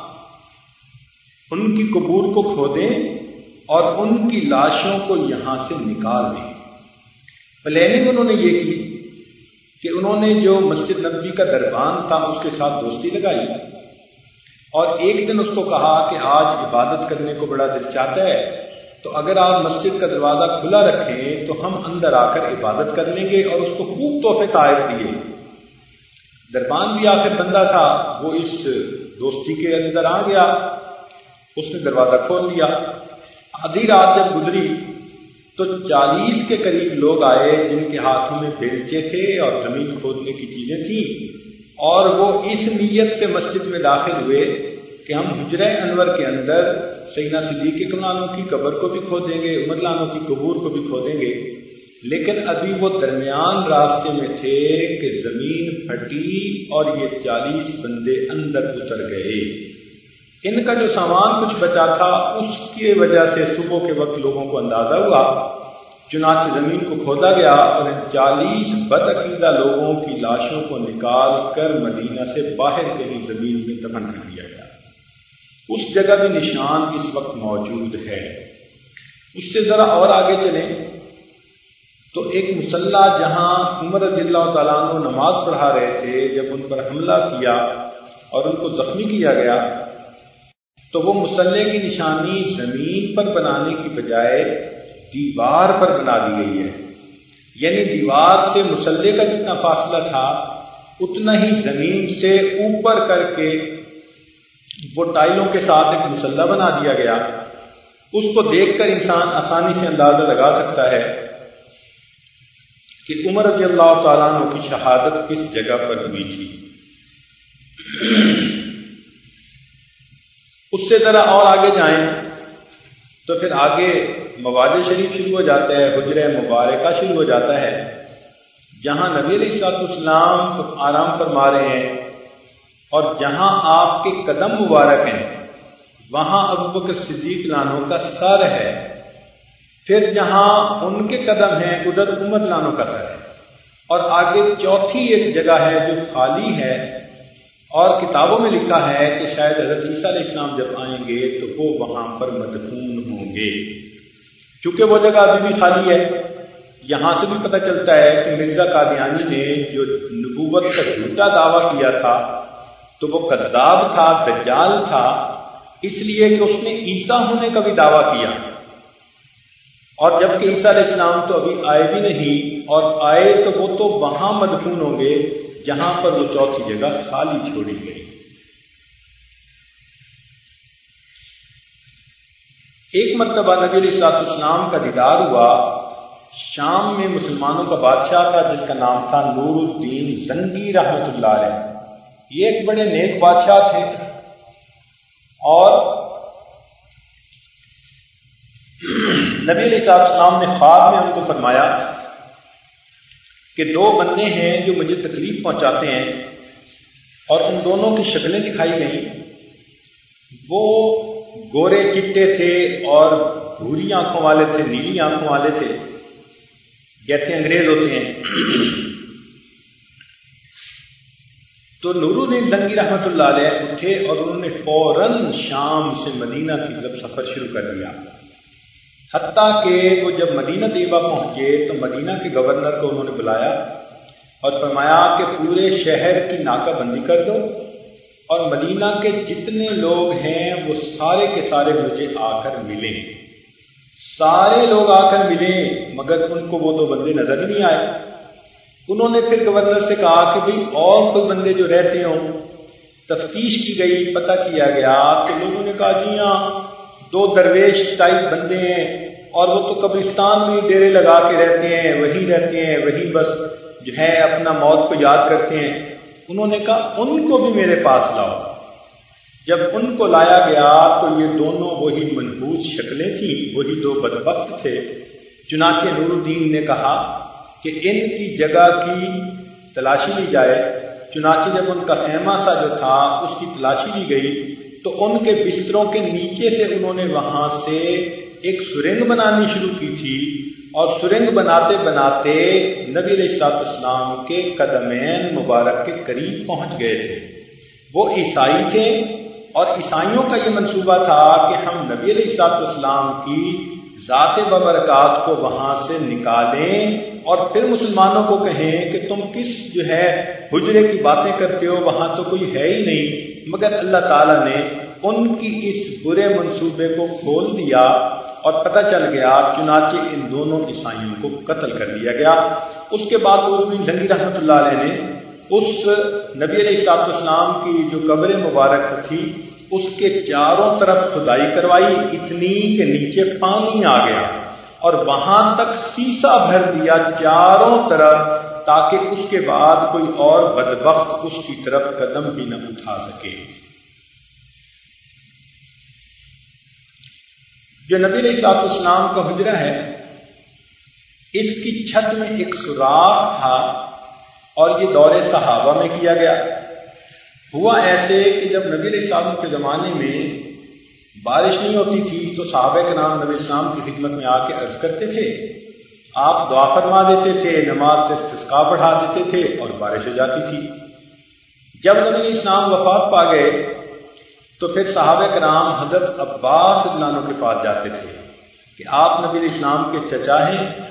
ان کی قبور کو کھودیں اور ان کی لاشوں کو یہاں سے نکال دیں۔ پلاننگ انہوں نے یہ کی کہ انہوں نے جو مسجد نبوی کا دربان تھا اس کے ساتھ دوستی لگائی اور ایک دن اس کو کہا کہ آج عبادت کرنے کو بڑا دل چاہتا ہے تو اگر آپ مسجد کا دروازہ کھلا رکھیں تو ہم اندر آ کر عبادت کر لیں گے، اور اس کو خوب تحفے تحائف دیے۔ دربان بھی آخر بندہ تھا، وہ اس دوستی کے اندر آ گیا، اس نے دروازہ کھول لیا۔ آدھی رات جب گزری تو 40 کے قریب لوگ آئے جن کے ہاتھوں میں بیلچے تھے اور زمین کھودنے کی چیزیں تھیں، اور وہ اس نیت سے مسجد میں داخل ہوئے کہ ہم حجرہ انور کے اندر سیدنا صدیق اکبر عنہ کی قبر کو بھی کھودیں گے، عمر عنہ کی قبور کو بھی کھودیں گے، لیکن ابھی وہ درمیان راستے میں تھے کہ زمین پھٹی اور یہ 40 بندے اندر اتر گئے۔ ان کا جو سامان کچھ بچا تھا اس کی وجہ سے صبح کے وقت لوگوں کو اندازہ ہوا، چنانچہ زمین کو کھودا گیا اور ان 40 بد عقیدہ لوگوں کی لاشوں کو نکال کر مدینہ سے باہر کہیں زمین میں دفن کر دیا گیا۔ اس جگہ بھی نشان اس وقت موجود ہے۔ اس سے ذرا اور آگے چلیں تو ایک مصلی جہاں عمر رضی اللہ تعالیٰ عنہ نماز پڑھا رہے تھے، جب ان پر حملہ کیا اور ان کو زخمی کیا گیا تو وہ مصلی کی نشانی زمین پر بنانے کی بجائے دیوار پر بنا دی گئی ہے، یعنی دیوار سے مصلی کا جتنا فاصلہ تھا اتنا ہی زمین سے اوپر کر کے وہ ٹائلوں کے ساتھ ایک مصلی بنا دیا گیا۔ اس کو دیکھ کر انسان آسانی سے اندازہ لگا سکتا ہے کہ عمر رضی اللہ تعالیٰ عنہ کی شہادت کس جگہ پر ہوئی تھی۔ اس سے ذرا اور آگے جائیں تو پھر آگے مواضع شریف شروع ہو جاتا ہے، حجرہ مبارکہ شروع ہو جاتا ہے، جہاں نبی علیہ الصلوۃ والسلام آرام فرما رہے ہیں اور جہاں آپ کے قدم مبارک ہیں وہاں ابوبکر صدیق عنہ کا سر ہے، پھر جہاں ان کے قدم ہیں ادھر عمر عنہ کا سر ہے، اور آگے چوتھی ایک جگہ ہے جو خالی ہے، اور کتابوں میں لکھا ہے کہ شاید حضرت عیسیٰ علیہ السلام جب آئیں گے تو وہ وہاں پر مدفون ہوں گے۔ چونکہ وہ جگہ ابھی بھی خالی ہے، یہاں سے بھی پتہ چلتا ہے کہ مرزا قادیانی نے جو نبوت کا جھوٹا دعویٰ کیا تھا تو وہ کذاب تھا، دجال تھا، اس لیے کہ اس نے عیسیٰ ہونے کا بھی دعویٰ کیا، اور جبکہ عیسیٰ علیہ السلام تو ابھی آئے بھی نہیں، اور آئے تو وہ تو وہاں مدفون ہوں گے جہاں پر وہ چوتھی جگہ خالی چھوڑی گئی۔ ایک مرتبہ نبی علیہ الصلوۃ والسلام کا دیدار ہوا، شام میں مسلمانوں کا بادشاہ تھا جس کا نام تھا نور الدین زنگی رحمۃ اللہ علیہ۔ یہ ایک بڑے نیک بادشاہ تھے، اور نبی علیہ السلام نے خواب میں ہم کو فرمایا کہ دو بندے ہیں جو مجھے تکلیف پہنچاتے ہیں، اور ان دونوں کی شکلیں دکھائی گئیں، وہ گورے چٹے تھے اور بھوری آنکھوں والے تھے، نیلی آنکھوں والے تھے، جیسے انگریز ہوتے ہیں۔ تو نور الدین زنگی رحمۃ اللہ علیہ اٹھے اور انہوں نے فوراً شام سے مدینہ کی طرف سفر شروع کر دیا، حتیٰ کہ وہ جب مدینہ طیبہ پہنچے تو مدینہ کے گورنر کو انہوں نے بلایا اور فرمایا کہ پورے شہر کی ناکہ بندی کر دو، اور مدینہ کے جتنے لوگ ہیں وہ سارے کے سارے مجھے آ کر ملیں۔ سارے لوگ آ کر ملے، مگر ان کو وہ دو بندے نظر ہی نہیں آئے۔ انہوں نے پھر گورنر سے کہا کہ بھئی اور کوئی بندے جو رہتے ہوں، تفتیش کی گئی، پتہ کیا گیا تو لوگوں نے کہا جی ہاں دو درویش ٹائپ بندے ہیں، اور وہ تو قبرستان میں ڈیرے لگا کے رہتے ہیں، وہیں رہتے ہیں، وہیں بس جو ہے اپنا موت کو یاد کرتے ہیں۔ انہوں نے کہا ان کو بھی میرے پاس لاؤ۔ جب ان کو لایا گیا تو یہ دونوں وہی منحوس شکلیں تھیں، وہی دو بدبخت تھے۔ چنانچہ نور الدین نے کہا کہ ان کی جگہ کی تلاشی لی جائے۔ چنانچہ جب ان کا خیمہ سا جو تھا اس کی تلاشی لی گئی تو ان کے بستروں کے نیچے سے انہوں نے وہاں سے ایک سرنگ بنانی شروع کی تھی، اور سرنگ بناتے بناتے نبی علیہ السلام کے قدمین مبارک کے قریب پہنچ گئے تھے۔ وہ عیسائی تھے، اور عیسائیوں کا یہ منصوبہ تھا کہ ہم نبی علیہ السلام کی ذات ببرکات کو وہاں سے نکالیں اور پھر مسلمانوں کو کہیں کہ تم کس جو ہے حجرے کی باتیں کرتے ہو، وہاں تو کوئی ہے ہی نہیں۔ مگر اللہ تعالیٰ نے ان کی اس برے منصوبے کو کھول دیا اور پتہ چل گیا، چنانچہ ان دونوں عیسائیوں کو قتل کر دیا گیا۔ اس کے بعد نور الدین زنگی رحمۃ اللہ علیہ نے اس نبی علیہ السلام کی جو قبر مبارک تھی اس کے چاروں طرف کھدائی کروائی، اتنی کہ نیچے پانی آ گیا، اور وہاں تک سیسا بھر دیا چاروں طرف، تاکہ اس کے بعد کوئی اور بدبخت اس کی طرف قدم بھی نہ اٹھا سکے۔ جو نبی علیہ السلام کا حجرہ ہے، اس کی چھت میں ایک سوراخ تھا، اور یہ دور صحابہ میں کیا گیا۔ ہوا ایسے کہ جب نبی علیہ السلام کے زمانے میں بارش نہیں ہوتی تھی تو صحابہ کرام نبی السلام کی خدمت میں آ کے عرض کرتے تھے، آپ دعا فرما دیتے تھے، نماز سے استسقاء پڑھا دیتے تھے اور بارش ہو جاتی تھی۔ جب نبی علیہ السلام وفات پا گئے تو پھر صحابہ کرام حضرت عباس رضی اللہ عنہ کے پاس جاتے تھے کہ آپ نبی علیہ السلام کے چچا ہیں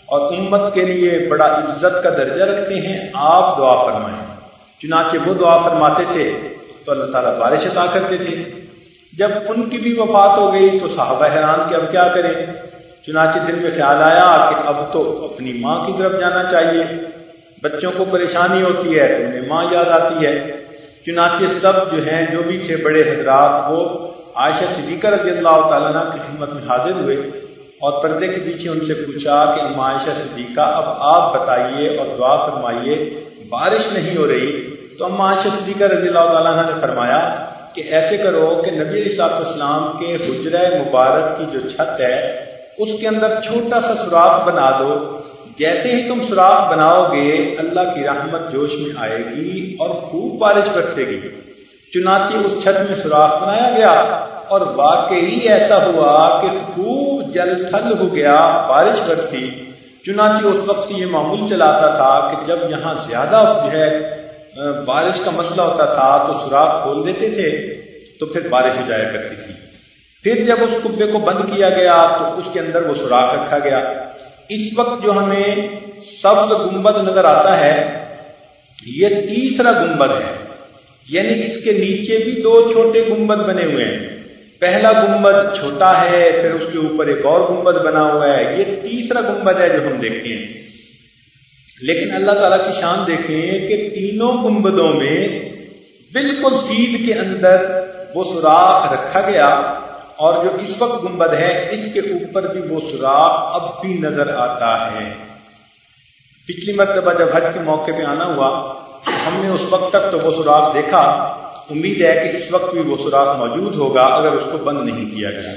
اور امت کے لیے بڑا عزت کا درجہ رکھتے ہیں، آپ دعا فرمائیں۔ چنانچہ وہ دعا فرماتے تھے تو اللہ تعالیٰ بارش عطا کرتے تھے۔ جب ان کی بھی وفات ہو گئی تو صحابہ حیران کہ اب کیا کریں؟ چنانچہ دل میں خیال آیا کہ اب تو اپنی ماں کی طرف جانا چاہیے، بچوں کو پریشانی ہوتی ہے تو انہیں ماں یاد آتی ہے۔ چنانچہ سب جو ہیں جو بھی تھے بڑے حضرات وہ عائشہ صدیقہ رضی اللہ تعالیٰ عنہ کی خدمت میں حاضر ہوئے اور پردے کے پیچھے ان سے پوچھا کہ ام عائشہ صدیقہ اب آپ بتائیے اور دعا فرمائیے، بارش نہیں ہو رہی۔ تو ام عائشہ صدیقہ رضی اللہ تعالیٰ عنہ نے فرمایا کہ ایسے کرو کہ نبی علیہ السلام کے حجرہ مبارک کی جو چھت ہے اس کے اندر چھوٹا سا سوراخ بنا دو، جیسے ہی تم سوراخ بناؤ گے اللہ کی رحمت جوش میں آئے گی اور خوب بارش برسے گی۔ چنانچہ اس چھت میں سوراخ بنایا گیا اور واقعی ایسا ہوا کہ خوب جل تھل ہو گیا، بارش برسی۔ چنانچہ اس وقت سے یہ معمول چلاتا تھا کہ جب یہاں زیادہ جو ہے بارش کا مسئلہ ہوتا تھا تو سوراخ کھول دیتے تھے تو پھر بارش ہو جایا کرتی تھی۔ پھر جب اس کبے کو بند کیا گیا تو اس کے اندر وہ سوراخ رکھا گیا۔ اس وقت جو ہمیں سبز گنبد نظر آتا ہے یہ تیسرا گنبد ہے، یعنی اس کے نیچے بھی دو چھوٹے گنبد بنے ہوئے ہیں۔ پہلا گنبد چھوٹا ہے، پھر اس کے اوپر ایک اور گنبد بنا ہوا ہے، یہ تیسرا گنبد ہے جو ہم دیکھتے ہیں۔ لیکن اللہ تعالیٰ کی شان دیکھیں کہ تینوں گنبدوں میں بالکل سیدھ کے اندر وہ سوراخ رکھا گیا، اور جو اس وقت گنبد ہے اس کے اوپر بھی وہ سوراخ اب بھی نظر آتا ہے۔ پچھلی مرتبہ جب حج کے موقع پہ آنا ہوا ہم نے اس وقت تک تو وہ سوراخ دیکھا، امید ہے کہ اس وقت بھی وہ سوراخ موجود ہوگا اگر اس کو بند نہیں کیا گیا۔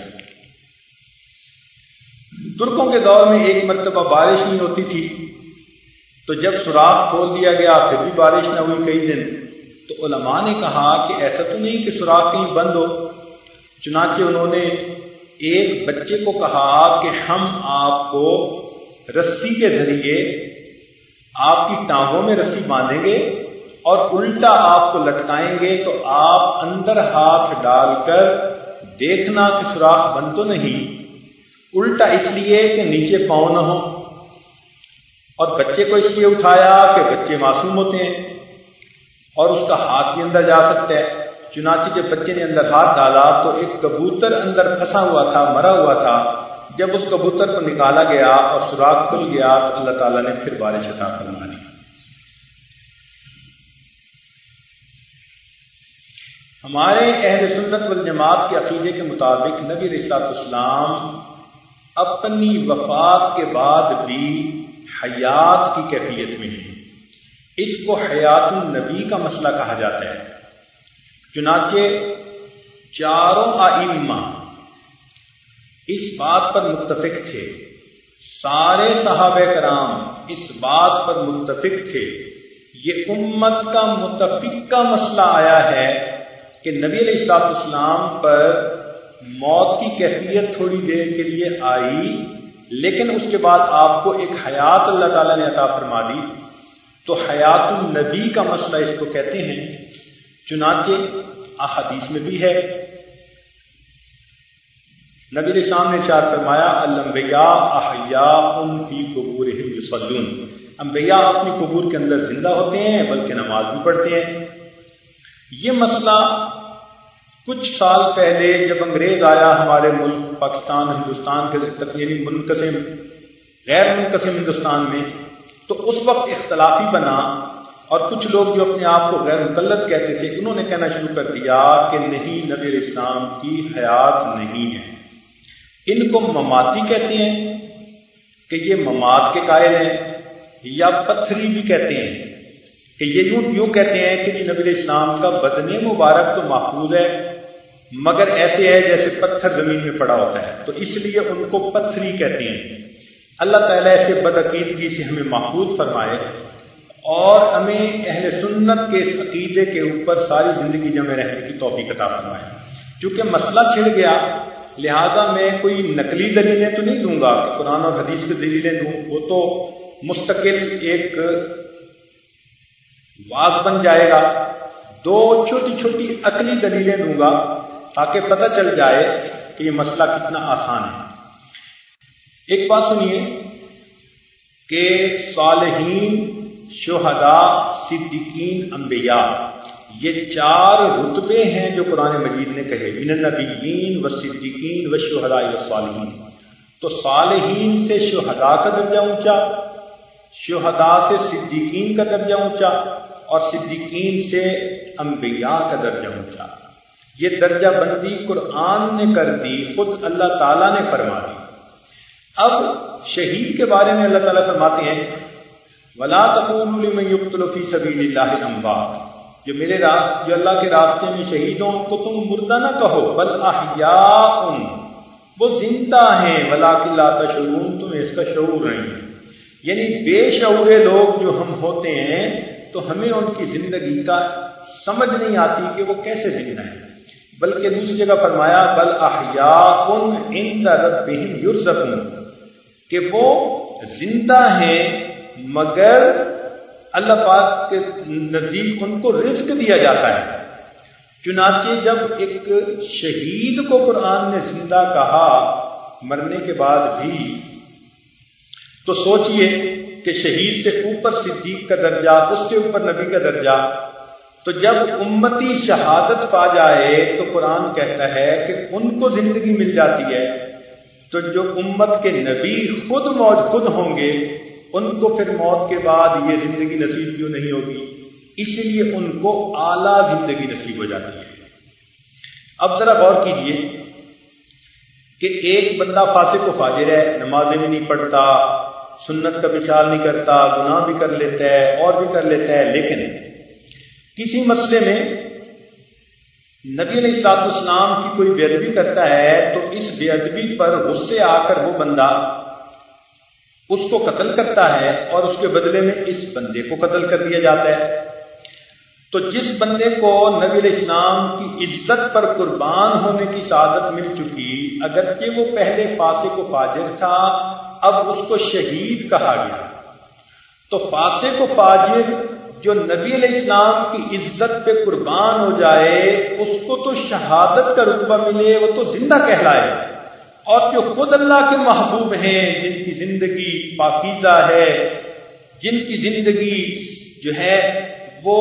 ترکوں کے دور میں ایک مرتبہ بارش نہیں ہوتی تھی تو جب سوراخ کھول دیا گیا پھر بھی بارش نہ ہوئی کئی دن، تو علماء نے کہا کہ ایسا تو نہیں کہ سوراخ کہیں بند ہو۔ چنانچہ انہوں نے ایک بچے کو کہا کہ ہم آپ کو رسی کے ذریعے آپ کی ٹانگوں میں رسی باندھیں گے اور الٹا آپ کو لٹکائیں گے تو آپ اندر ہاتھ ڈال کر دیکھنا کہ سوراخ بند تو نہیں، الٹا اس لیے کہ نیچے پاؤں نہ ہو۔ اور بچے کو اس لیے اٹھایا کہ بچے معصوم ہوتے ہیں اور اس کا ہاتھ بھی اندر جا سکتا ہے۔ چنانچہ جب بچے نے اندر ہاتھ ڈالا تو ایک کبوتر اندر پھنسا ہوا تھا، مرا ہوا تھا۔ جب اس کبوتر کو نکالا گیا اور سوراخ کھل گیا تو اللہ تعالیٰ نے پھر بارش عطا فرما دی۔ ہمارے اہل سنت والجماعت کے عقیدے کے مطابق نبی علیہ السلام اپنی وفات کے بعد بھی حیات کی کیفیت میں ہیں۔ اس کو حیات النبی کا مسئلہ کہا جاتا ہے۔ چنانچہ چاروں ائمہ اس بات پر متفق تھے، سارے صحابہ کرام اس بات پر متفق تھے، یہ امت کا متفقہ مسئلہ آیا ہے کہ نبی علیہ السلام پر موت کی کیفیت تھوڑی دیر کے لیے آئی، لیکن اس کے بعد آپ کو ایک حیات اللہ تعالیٰ نے عطا فرما دی، تو حیات النبی کا مسئلہ اس کو کہتے ہیں۔ چنانچہ احادیث میں بھی ہے، نبی علیہ السلام نے ارشاد فرمایا الانبیاء احیاء فی قبورہم یصلون، انبیاء اپنی قبور کے اندر زندہ ہوتے ہیں بلکہ نماز بھی پڑھتے ہیں۔ یہ مسئلہ کچھ سال پہلے جب انگریز آیا ہمارے ملک پاکستان ہندوستان کے تقریباً منقسم غیر منقسم ہندوستان میں، تو اس وقت اختلافی بنا اور کچھ لوگ جو اپنے آپ کو غیر مقلد کہتے تھے انہوں نے کہنا شروع کر دیا کہ نہیں، نبی علیہ السلام کی حیات نہیں ہے۔ ان کو مماتی کہتے ہیں کہ یہ ممات کے قائل ہیں، یا پتھری بھی کہتے ہیں کہ یہ یوں کہتے ہیں کہ نبی علیہ السلام کا بدن مبارک تو محفوظ ہے مگر ایسے ہے جیسے پتھر زمین میں پڑا ہوتا ہے، تو اس لیے ان کو پتھری کہتے ہیں۔ اللہ تعالیٰ ایسے بدعقیدگی سے ہمیں محفوظ فرمائے اور ہمیں اہل سنت کے اس عقیدے کے اوپر ساری زندگی جمع رہنے کی توفیق عطا فرمائے۔ چونکہ مسئلہ چھڑ گیا لہذا میں کوئی نقلی دلیلیں تو نہیں دوں گا کہ قرآن اور حدیث کی دلیلیں دوں، وہ تو مستقل ایک واز بن جائے گا۔ دو چھوٹی چھوٹی عقلی دلیلیں دوں گا تاکہ پتہ چل جائے کہ یہ مسئلہ کتنا آسان ہے۔ ایک بات سنیے، کہ صالحین، شہداء، صدیقین، انبیاء، یہ 4 رتبے ہیں جو قرآن مجید نے کہے، من النبیین والصدیقین والشہداء والصالحین۔ تو صالحین سے شہداء کا درجہ اونچا، شہداء سے صدیقین کا درجہ اونچا، اور صدیقین سے انبیاء کا درجہ اونچا۔ یہ درجہ بندی قرآن نے کر دی، خود اللہ تعالیٰ نے فرما دی۔ اب شہید کے بارے میں اللہ تعالیٰ فرماتے ہیں وَلَا تَقُولُوا لِمَن يُقْتَلُ فِي سَبِيلِ اللَّهِ أَمْوَاتٌ، جو اللہ کے راستے میں شہیدوں کو تم مردہ نہ کہو، بل احیاء، وہ زندہ ہیں، وَلَٰكِن لَا تَشْعُرُونَ، تمہیں اس کا شعور نہیں ہے۔ یعنی بے شعور لوگ جو ہم ہوتے ہیں تو ہمیں ان کی زندگی کا سمجھ نہیں آتی کہ وہ کیسے زندہ ہیں، بلکہ دوسری جگہ فرمایا بل احیاء عند ربہم یرزقون، کہ وہ زندہ ہیں مگر اللہ پاک کے نزدیک ان کو رزق دیا جاتا ہے۔ چنانچہ جب ایک شہید کو قرآن نے زندہ کہا مرنے کے بعد بھی، تو سوچئے کہ شہید سے اوپر صدیق کا درجہ، اس کے اوپر نبی کا درجہ۔ تو جب امتی شہادت پا جائے تو قرآن کہتا ہے کہ ان کو زندگی مل جاتی ہے، تو جو امت کے نبی خود ہوں گے ان کو پھر موت کے بعد یہ زندگی نصیب کیوں نہیں ہوگی؟ اس لیے ان کو اعلیٰ زندگی نصیب ہو جاتی ہے۔ اب ذرا غور کیجئے کہ ایک بندہ فاسق و فاجر ہے، نمازیں بھی نہیں پڑھتا، سنت کا بھی خیال نہیں کرتا، گناہ بھی کر لیتا ہے اور بھی کر لیتا ہے، لیکن کسی مسئلے میں نبی علیہ الصلوۃ والسلام کی کوئی بے ادبی کرتا ہے تو اس بے ادبی پر غصے آ کر وہ بندہ اس کو قتل کرتا ہے اور اس کے بدلے میں اس بندے کو قتل کر دیا جاتا ہے۔ تو جس بندے کو نبی علیہ السلام کی عزت پر قربان ہونے کی سعادت مل چکی، اگرچہ وہ پہلے فاسق و فاجر تھا، اب اس کو شہید کہا گیا۔ تو فاسق و فاجر جو نبی علیہ السلام کی عزت پہ قربان ہو جائے اس کو تو شہادت کا رتبہ ملے، وہ تو زندہ کہلائے، اور جو خود اللہ کے محبوب ہیں، جن کی زندگی پاکیزہ ہے، جن کی زندگی جو ہے وہ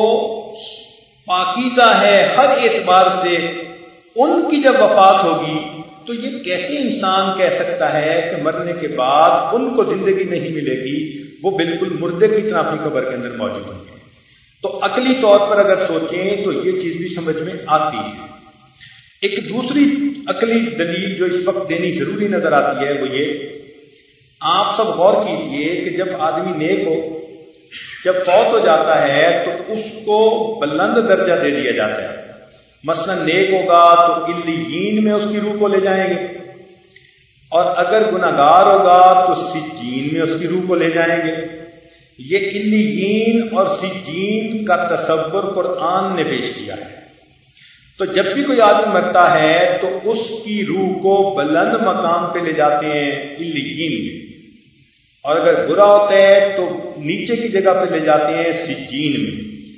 پاکیزہ ہے ہر اعتبار سے، ان کی جب وفات ہوگی تو یہ کیسے انسان کہہ سکتا ہے کہ مرنے کے بعد ان کو زندگی نہیں ملے گی؟ وہ بالکل مردے کی طرح اپنی قبر کے اندر موجود ہوں گے۔ تو عقلی طور پر اگر سوچیں تو یہ چیز بھی سمجھ میں آتی ہے۔ ایک دوسری عقلی دلیل جو اس وقت دینی ضروری نظر آتی ہے وہ یہ، آپ سب غور کیجئے کہ جب آدمی نیک ہو، جب فوت ہو جاتا ہے تو اس کو بلند درجہ دے دیا جاتا ہے۔ مثلا نیک ہوگا تو علیین میں اس کی روح کو لے جائیں گے، اور اگر گناہگار ہوگا تو سجین میں اس کی روح کو لے جائیں گے۔ یہ علیین اور سجین کا تصور قرآن نے پیش کیا ہے۔ تو جب بھی کوئی آدمی مرتا ہے تو اس کی روح کو بلند مقام پہ لے جاتے ہیں علیین میں، اور اگر برا ہوتا ہے تو نیچے کی جگہ پہ لے جاتے ہیں سجین میں۔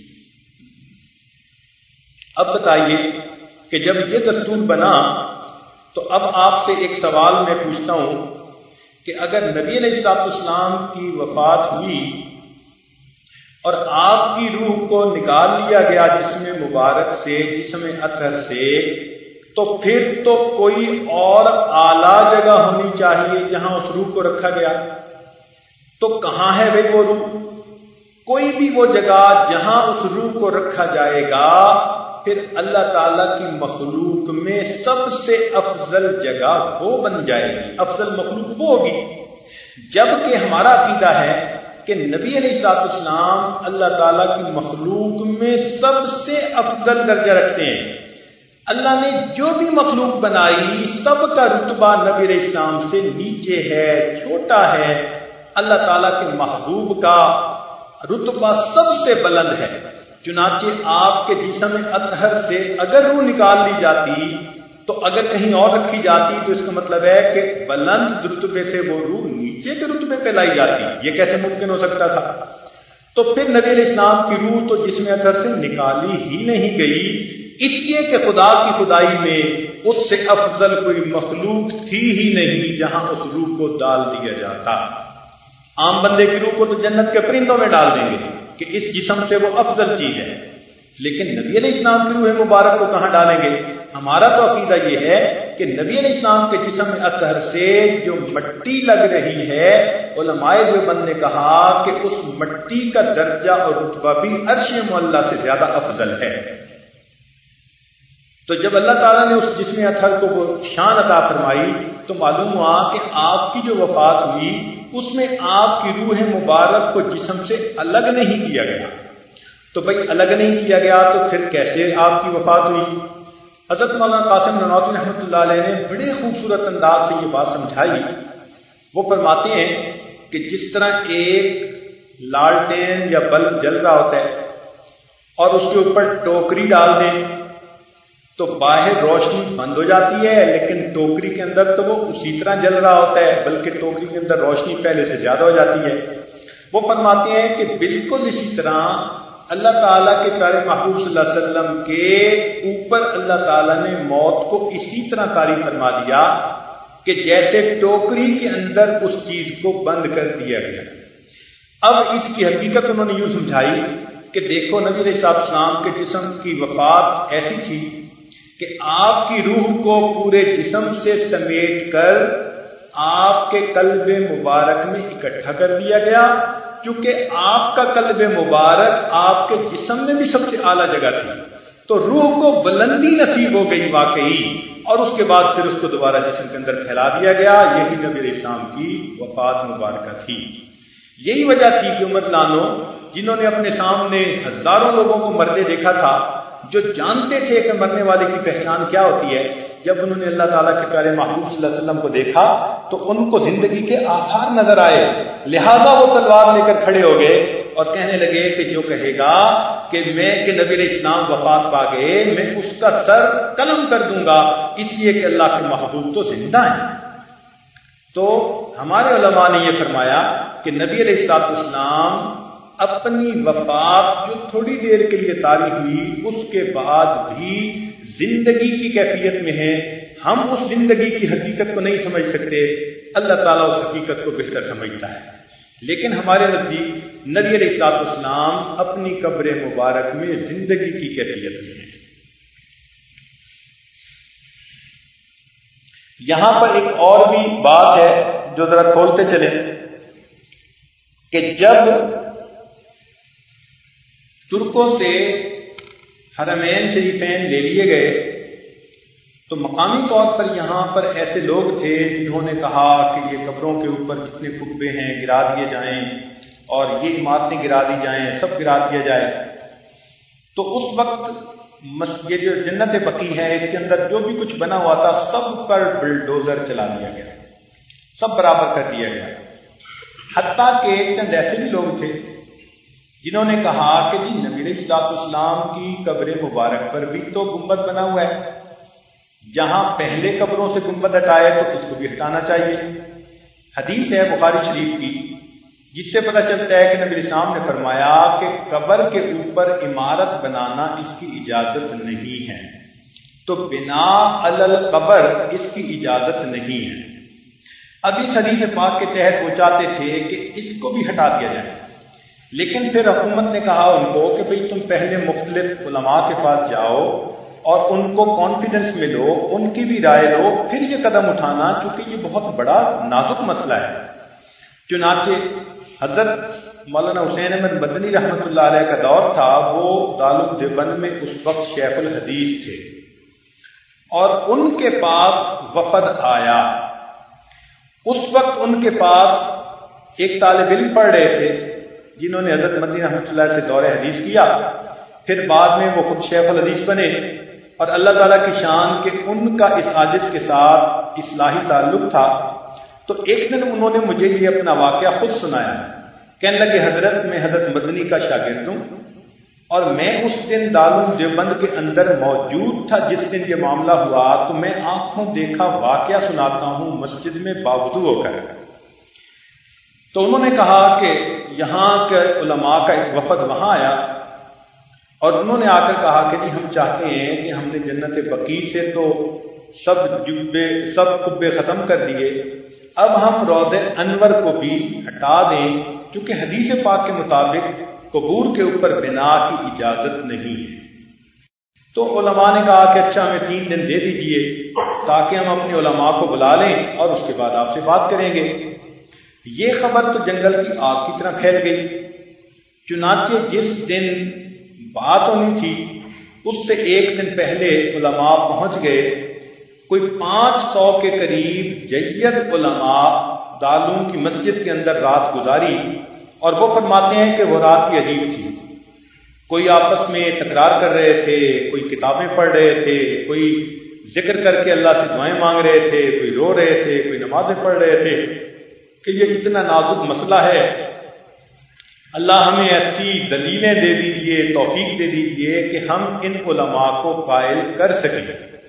اب بتائیے کہ جب یہ دستور بنا تو اب آپ سے ایک سوال میں پوچھتا ہوں کہ اگر نبی علیہ الصلوۃ والسلام کی وفات ہوئی اور آپ کی روح کو نکال لیا گیا جسم مبارک سے، جسم اطہر سے، تو پھر تو کوئی اور اعلیٰ جگہ ہونی چاہیے جہاں اس روح کو رکھا گیا۔ تو کہاں ہے بھائی وہ روح؟ کوئی بھی وہ جگہ جہاں اس روح کو رکھا جائے گا پھر اللہ تعالیٰ کی مخلوق میں سب سے افضل جگہ وہ بن جائے گی، افضل مخلوق وہ ہوگی۔ جبکہ ہمارا عقیدہ ہے کہ نبی علیہ الصلوۃ والسلام اللہ تعالیٰ کی مخلوق میں سب سے افضل درجہ رکھتے ہیں۔ اللہ نے جو بھی مخلوق بنائی سب کا رتبہ نبی علیہ السلام سے نیچے ہے، چھوٹا ہے۔ اللہ تعالیٰ کے محبوب کا رتبہ سب سے بلند ہے۔ چنانچہ آپ کے جسم اطہر سے اگر روح نکال لی جاتی تو اگر کہیں اور رکھی جاتی تو اس کا مطلب ہے کہ بلند رتبے سے وہ روح نیچے کے رتبے پہ لائی جاتی۔ یہ کیسے ممکن ہو سکتا تھا؟ تو پھر نبی علیہ السلام کی روح تو جسم اطہر سے نکالی ہی نہیں گئی، اس لیے کہ خدا کی خدائی میں اس سے افضل کوئی مخلوق تھی ہی نہیں جہاں اس روح کو ڈال دیا جاتا۔ عام بندے کی روح کو تو جنت کے پرندوں میں ڈال دیں گے کہ اس جسم سے وہ افضل چیز ہے، لیکن نبی علیہ السلام کی روح مبارک کو کہاں ڈالیں گے؟ ہمارا تو عقیدہ یہ ہے کہ نبی علیہ السلام کے جسم اطہر سے جو مٹی لگ رہی ہے، علماء دیوبند نے کہا کہ اس مٹی کا درجہ اور رتبہ بھی عرش معلیٰ سے زیادہ افضل ہے۔ تو جب اللہ تعالیٰ نے اس جسم اطہر کو وہ شان عطا فرمائی تو معلوم ہوا کہ آپ کی جو وفات ہوئی اس میں آپ کی روح مبارک کو جسم سے الگ نہیں کیا گیا۔ تو بھئی الگ نہیں کیا گیا تو پھر کیسے آپ کی وفات ہوئی؟ حضرت مولانا قاسم نانوتوی رحمۃ اللہ علیہ نے بڑے خوبصورت انداز سے یہ بات سمجھائی۔ وہ فرماتے ہیں کہ جس طرح ایک لالٹین یا بلب جل رہا ہوتا ہے اور اس کے اوپر ٹوکری ڈال دیں تو باہر روشنی بند ہو جاتی ہے، لیکن ٹوکری کے اندر تو وہ اسی طرح جل رہا ہوتا ہے، بلکہ ٹوکری کے اندر روشنی پہلے سے زیادہ ہو جاتی ہے۔ وہ فرماتے ہیں کہ بالکل اسی طرح اللہ تعالیٰ کے پیارے محبوب صلی اللہ علیہ وسلم کے اوپر اللہ تعالیٰ نے موت کو اسی طرح طاری فرما دیا کہ جیسے ٹوکری کے اندر اس چیز کو بند کر دیا گیا۔ اب اس کی حقیقت انہوں نے یوں سمجھائی کہ دیکھو نبی علیہ السلام کے جسم کی وفات ایسی تھی کہ آپ کی روح کو پورے جسم سے سمیٹ کر آپ کے قلب مبارک میں اکٹھا کر دیا گیا، کیونکہ آپ کا قلب مبارک آپ کے جسم میں بھی سب سے اعلیٰ جگہ تھی، تو روح کو بلندی نصیب ہو گئی واقعی، اور اس کے بعد پھر اس کو دوبارہ جسم کے اندر پھیلا دیا گیا۔ یہی نبی علیہ السلام کی وفات مبارکہ تھی۔ یہی وجہ تھی کہ عمر لانو جنہوں نے اپنے سامنے ہزاروں لوگوں کو مرتے دیکھا تھا، جو جانتے تھے کہ مرنے والے کی پہچان کیا ہوتی ہے، جب انہوں نے اللہ تعالیٰ کے پیارے محبوب صلی اللہ علیہ وسلم کو دیکھا تو ان کو زندگی کے آثار نظر آئے، لہذا وہ تلوار لے کر کھڑے ہو گئے اور کہنے لگے کہ جو کہے گا کہ نبی علیہ السلام وفات پا گئے، میں اس کا سر قلم کر دوں گا، اس لیے کہ اللہ کے محبوب تو زندہ ہیں۔ تو ہمارے علماء نے یہ فرمایا کہ نبی علیہ السلام اپنی وفات جو تھوڑی دیر کے لیے طاری ہوئی اس کے بعد بھی زندگی کی کیفیت میں ہے۔ ہم اس زندگی کی حقیقت کو نہیں سمجھ سکتے، اللہ تعالیٰ اس حقیقت کو بہتر سمجھتا ہے، لیکن ہمارے نزدیک نبی علیہ السلام اپنی قبر مبارک میں زندگی کی کیفیت میں ہے۔ یہاں پر ایک اور بھی بات ہے جو ذرا کھولتے چلیں کہ جب ترکوں سے حرمین شریفین لے لیے گئے تو مقامی طور پر یہاں پر ایسے لوگ تھے جنہوں نے کہا کہ یہ قبروں کے اوپر جتنے قبے ہیں گرا دیے جائیں اور یہ عمارتیں گرا دی جائیں، سب گرا دیا جائے۔ تو اس وقت یہ جو جنت بقیع ہے اس کے اندر جو بھی کچھ بنا ہوا تھا سب پر بلڈوزر چلا دیا گیا، سب برابر کر دیا گیا، حتیٰ کہ چند ایسے بھی لوگ تھے جنہوں نے کہا کہ جی نبی علیہ السلام کی قبر مبارک پر بھی تو گنبد بنا ہوا ہے، جہاں پہلے قبروں سے گنبد ہٹائے تو اس کو بھی ہٹانا چاہیے۔ حدیث ہے بخاری شریف کی جس سے پتہ چلتا ہے کہ نبی علیہ السلام نے فرمایا کہ قبر کے اوپر عمارت بنانا اس کی اجازت نہیں ہے، تو بنا علی القبر اس کی اجازت نہیں ہے۔ اب اس حدیث پاک کے تحت وہ چاہتے تھے کہ اس کو بھی ہٹا دیا جائے، لیکن پھر حکومت نے کہا ان کو کہ بھئی تم پہلے مختلف علماء کے پاس جاؤ اور ان کو کانفیڈنس میں لو، ان کی بھی رائے لو، پھر یہ قدم اٹھانا، کیونکہ یہ بہت بڑا نازک مسئلہ ہے۔ چنانچہ حضرت مولانا حسین احمد مدنی رحمۃ اللہ علیہ کا دور تھا، وہ دارالعلوم دیوبند میں اس وقت شیخ الحدیث تھے، اور ان کے پاس وفد آیا۔ اس وقت ان کے پاس ایک طالب علم پڑھ رہے تھے جنہوں نے حضرت مدنی رحمۃ اللہ سے دور حدیث کیا، پھر بعد میں وہ خود شیخ الحدیث بنے، اور اللہ تعالیٰ کی شان کہ ان کا اس حادث کے ساتھ اصلاحی تعلق تھا۔ تو ایک دن انہوں نے مجھے یہ اپنا واقعہ خود سنایا، کہنے لگے حضرت میں حضرت مدنی کا شاگرد ہوں، اور میں اس دن دارالعلوم دیوبند کے اندر موجود تھا جس دن یہ معاملہ ہوا، تو میں آنکھوں دیکھا واقعہ سناتا ہوں مسجد میں باوضو ہو کر۔ تو انہوں نے کہا کہ یہاں کے علماء کا ایک وفد وہاں آیا اور انہوں نے آ کر کہا کہ جی ہم چاہتے ہیں کہ ہم نے جنت بقیع سے تو سب قبے ختم کر دیے، اب ہم روضہ انور کو بھی ہٹا دیں، کیونکہ حدیث پاک کے مطابق قبور کے اوپر بنا کی اجازت نہیں ہے۔ تو علماء نے کہا کہ اچھا ہمیں 3 دن دے دیجئے تاکہ ہم اپنے علماء کو بلا لیں اور اس کے بعد آپ سے بات کریں گے۔ یہ خبر تو جنگل کی آگ کی طرح پھیل گئی، چنانچہ جس دن بات ہونی تھی اس سے 1 دن پہلے علماء پہنچ گئے۔ کوئی 500 کے قریب جید علماء دارالعلوم کی مسجد کے اندر رات گزاری، اور وہ فرماتے ہیں کہ وہ رات بھی عجیب تھی۔ کوئی آپس میں تکرار کر رہے تھے، کوئی کتابیں پڑھ رہے تھے، کوئی ذکر کر کے اللہ سے دعائیں مانگ رہے تھے، کوئی رو رہے تھے، کوئی نمازیں پڑھ رہے تھے کہ یہ اتنا نازک مسئلہ ہے، اللہ ہمیں ایسی دلیلیں دے دیجئے، توفیق دے دیجئے کہ ہم ان علماء کو قائل کر سکیں۔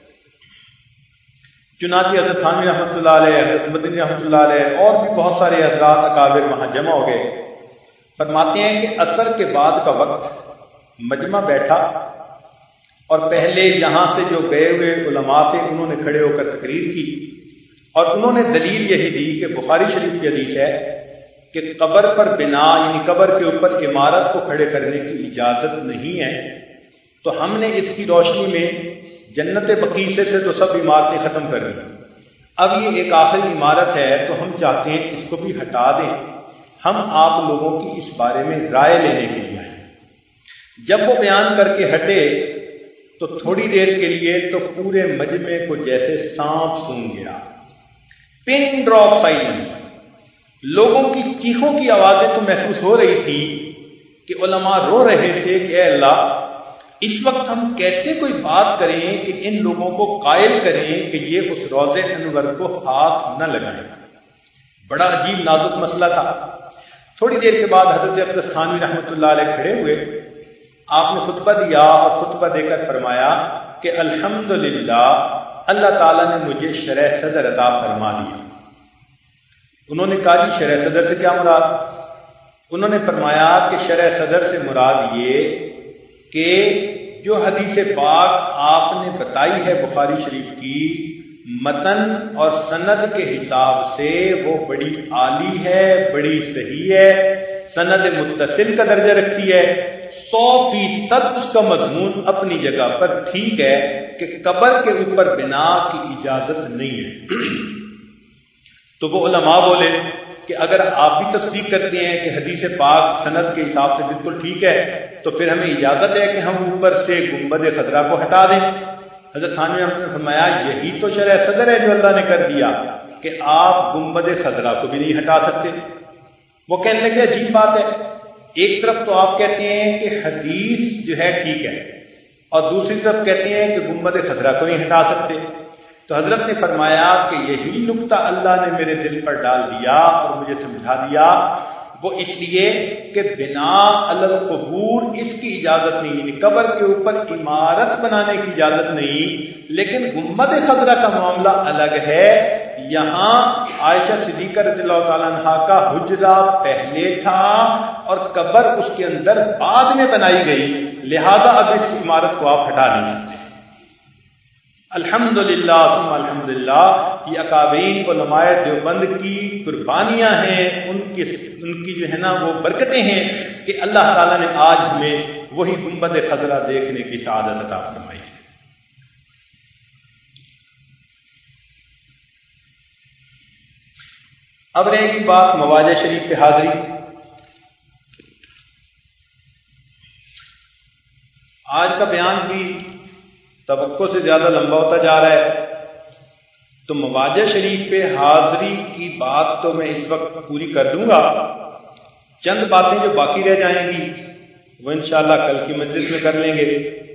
چنانچہ حضرت تھانوی رحمۃ اللہ علیہ، حضرت مدنی رحمۃ اللہ علیہ اور بھی بہت سارے حضرات اکابر وہاں جمع ہو گئے۔ فرماتے ہیں کہ عصر کے بعد کا وقت مجمع بیٹھا، اور پہلے یہاں سے جو گئے ہوئے علماء تھے انہوں نے کھڑے ہو کر تقریر کی، اور انہوں نے دلیل یہی دی کہ بخاری شریف کی حدیث ہے کہ قبر پر بنا یعنی قبر کے اوپر عمارت کو کھڑے کرنے کی اجازت نہیں ہے۔ تو ہم نے اس کی روشنی میں جنت بقیع سے تو سب عمارتیں ختم کر دی، اب یہ ایک آخری عمارت ہے تو ہم چاہتے ہیں اس کو بھی ہٹا دیں، ہم آپ لوگوں کی اس بارے میں رائے لینے کے لیے آئے۔ جب وہ بیان کر کے ہٹے تو تھوڑی دیر کے لیے تو پورے مجمع کو جیسے سانپ سونگھ گیا، پن ڈراپ سائلنس، لوگوں کی چیخوں کی آوازیں تو محسوس ہو رہی تھی کہ علماء رو رہے تھے کہ اے اللہ، اس وقت ہم کیسے کوئی بات کریں کہ ان لوگوں کو قائل کریں کہ یہ اس روضہ انور کو ہاتھ نہ لگائیں۔ بڑا عجیب نازک مسئلہ تھا۔ تھوڑی دیر کے بعد حضرت اقدس تھانوی رحمۃ اللہ علیہ کھڑے ہوئے، آپ نے خطبہ دیا اور خطبہ دے کر فرمایا کہ الحمدللہ اللہ تعالیٰ نے مجھے شرح صدر عطا فرما دیا۔ انہوں نے کہا جی شرح صدر سے کیا مراد؟ انہوں نے فرمایا کہ شرح صدر سے مراد یہ کہ جو حدیث پاک آپ نے بتائی ہے بخاری شریف کی، متن اور سند کے حساب سے وہ بڑی عالی ہے، بڑی صحیح ہے، سند متصل کا درجہ رکھتی ہے، 100% اس کا مضمون اپنی جگہ پر ٹھیک ہے کہ قبر کے اوپر بنا کی اجازت نہیں ہے۔ تو وہ علماء بولے کہ اگر آپ بھی تصدیق کرتے ہیں کہ حدیث پاک سند کے حساب سے بالکل ٹھیک ہے تو پھر ہمیں اجازت ہے کہ ہم اوپر سے گنبد خضرا کو ہٹا دیں۔ حضرت تھانوی رحمۃ اللہ نے فرمایا یہی تو شرح صدر ہے جو اللہ نے کر دیا کہ آپ گنبد خضرا کو بھی نہیں ہٹا سکتے۔ وہ کہنے لگے عجیب بات ہے، ایک طرف تو آپ کہتے ہیں کہ حدیث جو ہے ٹھیک ہے اور دوسری طرف کہتے ہیں کہ گنبد خضرا کو نہیں ہٹا سکتے۔ تو حضرت نے فرمایا کہ یہی نقطہ اللہ نے میرے دل پر ڈال دیا اور مجھے سمجھا دیا، وہ اس لیے کہ بنا علی القبور اس کی اجازت نہیں، قبر کے اوپر عمارت بنانے کی اجازت نہیں، لیکن گنبد خضرا کا معاملہ الگ ہے۔ یہاں عائشہ صدیقہ رضی اللہ تعالیٰ عنہا کا حجرہ پہلے تھا اور قبر اس کے اندر بعد میں بنائی گئی، لہذا اب اس عمارت کو آپ ہٹا نہیں سکتے۔ الحمدللہ ثم الحمدللہ، یہ اکابرین علماء دیوبند کی قربانیاں ہیں، ان کی جو ہے نا وہ برکتیں ہیں کہ اللہ تعالیٰ نے آج ہمیں وہی گنبد خضرا دیکھنے کی سعادت عطا فرمائی۔ اب رہے گی بات مواجہ شریف پہ حاضری۔ آج کا بیان بھی توقع سے زیادہ لمبا ہوتا جا رہا ہے، تو مواجہ شریف پہ حاضری کی بات تو میں اس وقت پوری کر دوں گا، چند باتیں جو باقی رہ جائیں گی وہ انشاءاللہ کل کی مجلس میں کر لیں گے۔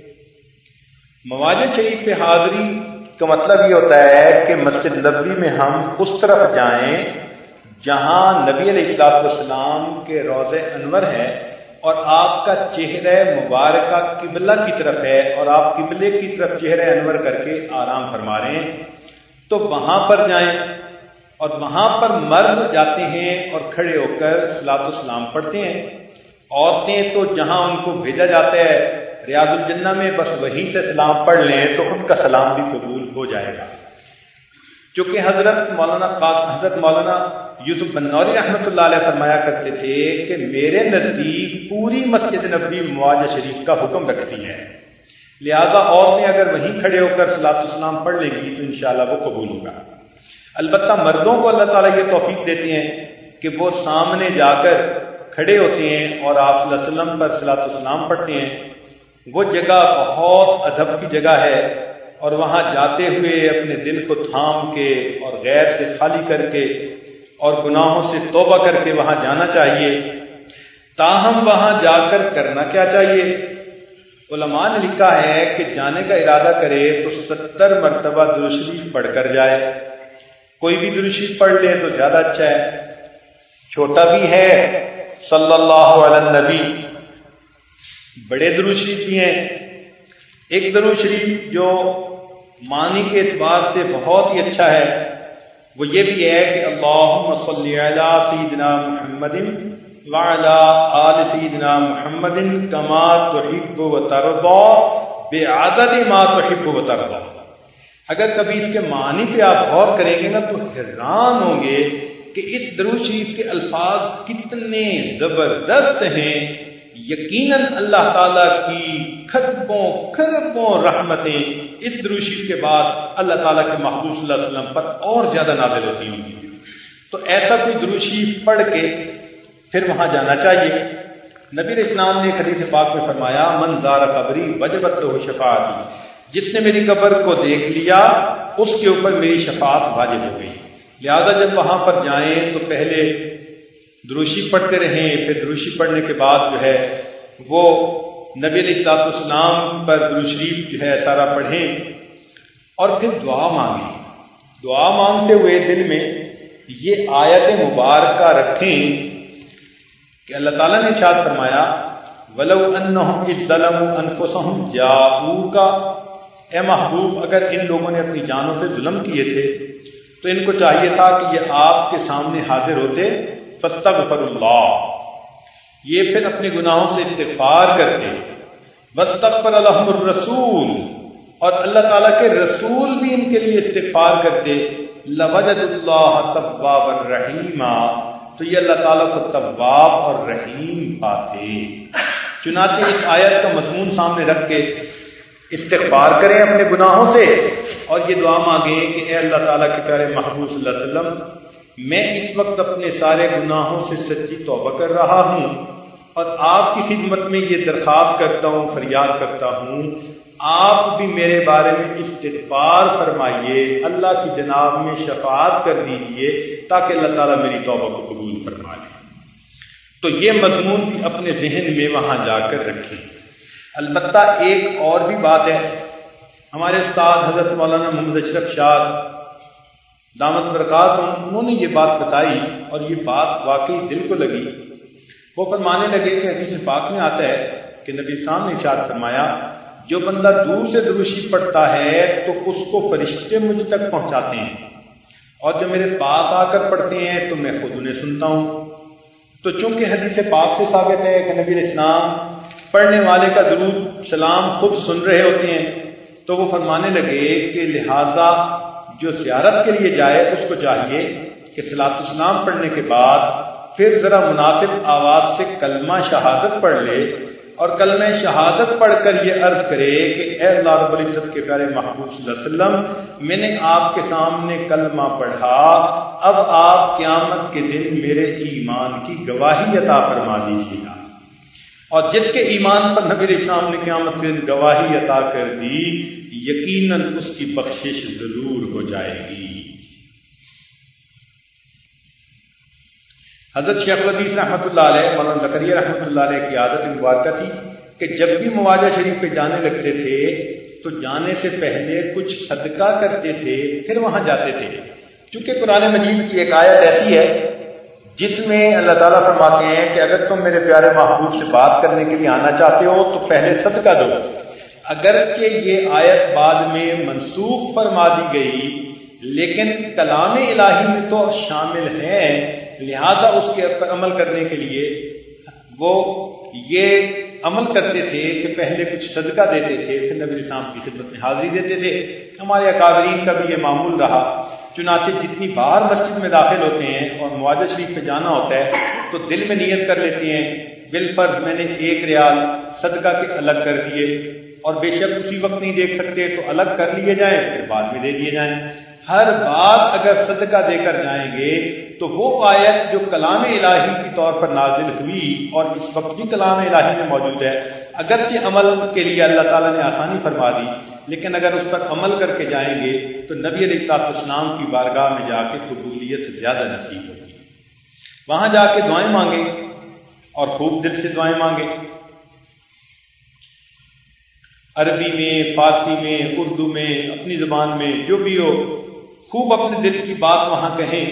مواجہ شریف پہ حاضری کا مطلب یہ ہوتا ہے کہ مسجد نبوی میں ہم اس طرف جائیں جہاں نبی علیہ السلام کے روضہ انور ہے اور آپ کا چہرہ مبارکہ قبلہ کی طرف ہے اور آپ قبلے کی طرف چہرہ انور کر کے آرام فرما رہے ہیں، تو وہاں پر جائیں، اور وہاں پر مرد جاتے ہیں اور کھڑے ہو کر صلاۃ السلام پڑھتے ہیں۔ عورتیں تو جہاں ان کو بھیجا جاتا ہے ریاض الجنہ میں، بس وہیں سے سلام پڑھ لیں تو ان کا سلام بھی قبول ہو جائے گا۔ چونکہ حضرت مولانا یوسف بنوری رحمۃ اللہ علیہ فرمایا کرتے تھے کہ میرے نزدیک پوری مسجد نبوی مواجہ شریف کا حکم رکھتی ہے، لہذا عورتیں اگر وہیں کھڑے ہو کر صلاۃ السلام پڑھ لیں گی تو انشاءاللہ وہ قبول ہوگا۔ البتہ مردوں کو اللہ تعالیٰ یہ توفیق دیتے ہیں کہ وہ سامنے جا کر کھڑے ہوتے ہیں اور آپ صلی اللہ علیہ وسلم پر صلاۃ السلام پڑھتے ہیں۔ وہ جگہ بہت ادب کی جگہ ہے اور وہاں جاتے ہوئے اپنے دل کو تھام کے اور غیر سے خالی کر کے اور گناہوں سے توبہ کر کے وہاں جانا چاہیے۔ تاہم وہاں جا کر کرنا کیا چاہیے؟ علماء نے لکھا ہے کہ جانے کا ارادہ کرے تو 70 مرتبہ درود شریف پڑھ کر جائے۔ کوئی بھی درود شریف پڑھ لے تو زیادہ اچھا ہے، چھوٹا بھی ہے صلی اللہ علی النبی، بڑے درود شریف بھی ہیں۔ ایک درود شریف جو معنی کے اعتبار سے بہت ہی اچھا ہے وہ یہ بھی ہے کہ اللہم صلی علی سیدنا محمد وعلی آل سیدنا محمد کما تحب و ترضی بعدد ما تحب و ترضی۔ اگر کبھی اس کے معنی پہ آپ غور کریں گے نا تو حیران ہوں گے کہ اس درود شریف کے الفاظ کتنے زبردست ہیں۔ یقیناً اللہ تعالیٰ کی کھربوں رحمتیں اس درود شریف کے بعد اللہ تعالیٰ کے محبوب صلی اللہ علیہ وسلم پر اور زیادہ نازل ہوتی ہوں گی۔ تو ایسا کوئی درود شریف پڑھ کے پھر وہاں جانا چاہیے۔ نبی علیہ السلام نے ایک حدیث پاک میں فرمایا من زار قبری وجبت لہ شفاعتی، جس نے میری قبر کو دیکھ لیا اس کے اوپر میری شفاعت واجب ہو گئی۔ لہذا جب وہاں پر جائیں تو پہلے درود شریف پڑھتے رہیں، پھر درود شریف پڑھنے کے بعد جو ہے وہ نبی علیہ الصلوۃ والسلام پر درود شریف جو ہے سارا پڑھیں اور پھر دعا مانگیں۔ دعا مانگتے ہوئے دل میں یہ آیت مبارکہ رکھیں کہ اللہ تعالیٰ نے ارشاد فرمایا وَلَوْ أَنَّهُمْ إِذْ ظَلَمُوا أَنفُسَهُمْ جَاءُوكَ، اے محبوب اگر ان لوگوں نے اپنی جانوں پہ ظلم کیے تھے تو ان کو چاہیے تھا کہ یہ آپ کے سامنے حاضر ہوتے فاستغفر اللہ، یہ پھر اپنے گناہوں سے استغفار کرتے، واستغفر لهم الرسول، اور اللہ تعالیٰ کے رسول بھی ان کے لیے استغفار کرتے، لوجد اللہ توابا رحیما، تو یہ اللہ تعالیٰ کو تواب اور رحیم پاتے۔ چنانچہ اس آیت کا مضمون سامنے رکھ کے استغفار کریں اپنے گناہوں سے اور یہ دعا مانگیں کہ اے اللہ تعالیٰ کے پیارے محبوب صلی اللہ علیہ وسلم، میں اس وقت اپنے سارے گناہوں سے سچی توبہ کر رہا ہوں اور آپ کی خدمت میں یہ درخواست کرتا ہوں، فریاد کرتا ہوں، آپ بھی میرے بارے میں استغفار فرمائیے، اللہ کی جناب میں شفاعت کر دیجئے تاکہ اللہ تعالیٰ میری توبہ کو قبول فرما لے۔ تو یہ مضمون بھی اپنے ذہن میں وہاں جا کر رکھیں۔ البتہ ایک اور بھی بات ہے، ہمارے استاد حضرت مولانا محمد اشرف شاد دامت برکاتہم، انہوں نے یہ بات بتائی اور یہ بات واقعی دل کو لگی۔ وہ فرمانے لگے کہ حدیث پاک میں آتا ہے کہ نبی صاحب نے ارشاد فرمایا جو بندہ دور سے درود شریف پڑھتا ہے تو اس کو فرشتے مجھ تک پہنچاتے ہیں، اور جو میرے پاس آ کر پڑھتے ہیں تو میں خود انہیں سنتا ہوں۔ تو چونکہ حدیث پاک سے ثابت ہے کہ نبی علیہ السلام پڑھنے والے کا درود سلام خود سن رہے ہوتے ہیں، تو وہ فرمانے لگے کہ لہٰذا جو زیارت کے لیے جائے اس کو چاہیے کہ صلاۃ السلام پڑھنے کے بعد پھر ذرا مناسب آواز سے کلمہ شہادت پڑھ لے اور کلمہ شہادت پڑھ کر یہ عرض کرے کہ اے اللہ رب العزت کے پیارے محبوب صلی اللہ علیہ وسلم، میں نے آپ کے سامنے کلمہ پڑھا، اب آپ قیامت کے دن میرے ایمان کی گواہی عطا فرما دیجیے گا، اور جس کے ایمان پر نبی علیہ السلام نے قیامت کے دن گواہی عطا کر دی یقیناً اس کی بخشش ضرور ہو جائے گی۔ حضرت شیخ الحدیث رحمۃ اللہ علیہ، مولانا زکریا رحمۃ اللہ علیہ کی عادت مبارکہ تھی کہ جب بھی مواجہ شریف پہ جانے لگتے تھے تو جانے سے پہلے کچھ صدقہ کرتے تھے پھر وہاں جاتے تھے، چونکہ قرآن مجید کی ایک آیت ایسی ہے جس میں اللہ تعالیٰ فرماتے ہیں کہ اگر تم میرے پیارے محبوب سے بات کرنے کے لیے آنا چاہتے ہو تو پہلے صدقہ دو۔ اگرچہ یہ آیت بعد میں منسوخ فرما دی گئی لیکن کلام الہی میں تو شامل ہے، لہذا اس کے پر عمل کرنے کے لیے وہ یہ عمل کرتے تھے کہ پہلے کچھ صدقہ دیتے تھے پھر نبی السلام کی خدمت میں حاضری دیتے تھے۔ ہمارے اکابرین کا بھی یہ معمول رہا چنانچہ جتنی بار مسجد میں داخل ہوتے ہیں اور معاہدہ شریف پہ جانا ہوتا ہے تو دل میں نیت کر لیتے ہیں بالفرض میں نے 1 ریال صدقہ کے الگ کر دیے، اور بے شک اسی وقت نہیں دیکھ سکتے تو الگ کر لیے جائیں پھر بعد میں دے دیے جائیں۔ ہر بار اگر صدقہ دے کر جائیں گے تو وہ آیت جو کلام الہی کی طور پر نازل ہوئی اور اس وقت بھی کلام الہی میں موجود ہے، اگرچہ عمل کے لیے اللہ تعالیٰ نے آسانی فرما دی، لیکن اگر اس پر عمل کر کے جائیں گے تو نبی علیہ الصلوۃ والسلام کی بارگاہ میں جا کے قبولیت زیادہ نصیب ہوگی۔ وہاں جا کے دعائیں مانگیں اور خوب دل سے دعائیں مانگیں، عربی میں، فارسی میں، اردو میں، اپنی زبان میں جو بھی ہو، خوب اپنے دل کی بات وہاں کہیں۔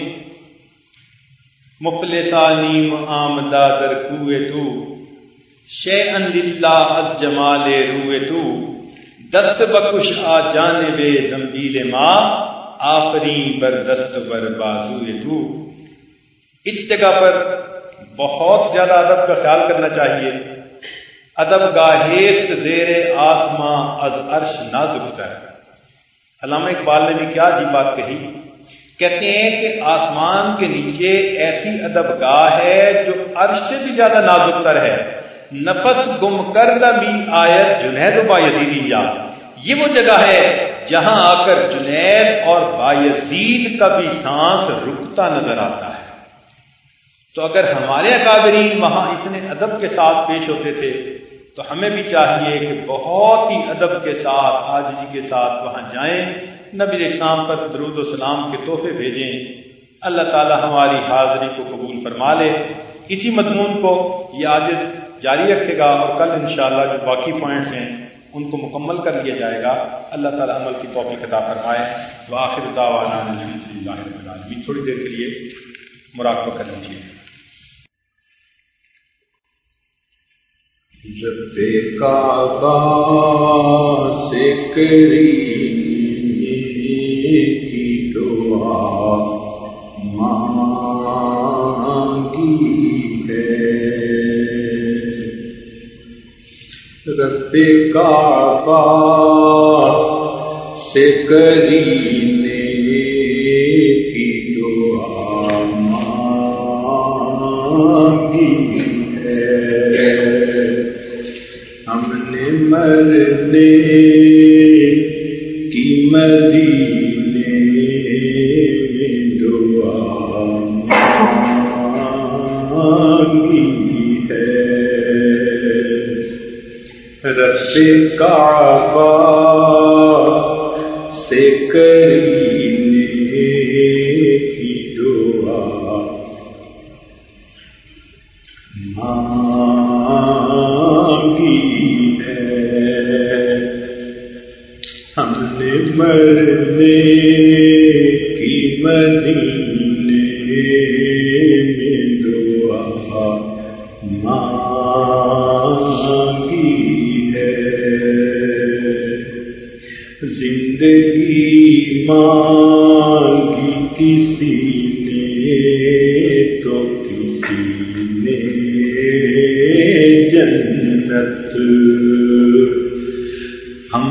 مفلسا نیم آمدہ در کوئے تو، شیئن للہ از جمال روئے تو، دست بکش آ جانب زنبیل ما، آفرین بر دست بر بازوئے تو۔ اس جگہ پر بہت زیادہ ادب کا خیال کرنا چاہیے۔ ادب گاہیست زیر آسماں از عرش نازک تر۔ علامہ اقبال نے بھی کیا عجیب بات کہی، کہتے ہیں کہ آسمان کے نیچے ایسی ادب گاہ ہے جو عرش سے بھی زیادہ نازک تر ہے۔ نفس گم کردہ بھی آیت جنید و بایزیدیہ، یہ وہ جگہ ہے جہاں آ کر جنید اور بایزید کا بھی سانس رکتا نظر آتا ہے۔ تو اگر ہمارے اکابرین وہاں اتنے ادب کے ساتھ پیش ہوتے تھے تو ہمیں بھی چاہیے کہ بہت ہی ادب کے ساتھ، عاجزی کے ساتھ وہاں جائیں، نبی علیہ السلام پر درود و سلام کے تحفے بھیجیں۔ اللہ تعالی ہماری حاضری کو قبول فرما لے۔ اسی مضمون کو یہ آج جاری رکھے گا اور کل انشاءاللہ جو باقی پوائنٹس ہیں ان کو مکمل کر لیا جائے گا۔ اللہ تعالی عمل کی توفیق عطا فرمائے۔ وآخر دعوانا الحمدللہ رب العالمین۔ تھوڑی دیر کے لیے مراقبہ کر لیجیے۔ رب کعبہ سے کرینے کی دعا مانگی ہے، رب کعبہ سے کرینے کی دعا مانگی ہے، ہم نے مرنے کی مدینے میں دعا مانگی ہے، رب کعبہ سے کرینے کی دعا مانگی ہے، ہم نے مرنے کی مدینے میں دعا مانگی ہے، زندگی مانگی کسی نے تو کسی نے جنت، ہم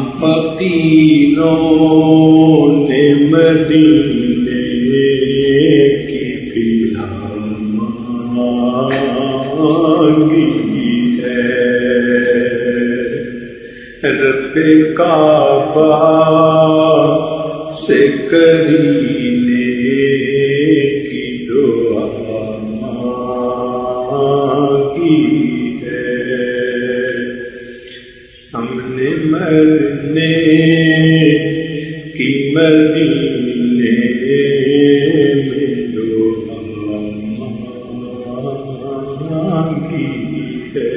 فقیروں نے مدینے کی فضا مانگی ہے، رب کعبہ سے کرینے کی دعا مانگی ہے، ہم نے مرنے کی مدینے میں دعا مانگی ہے۔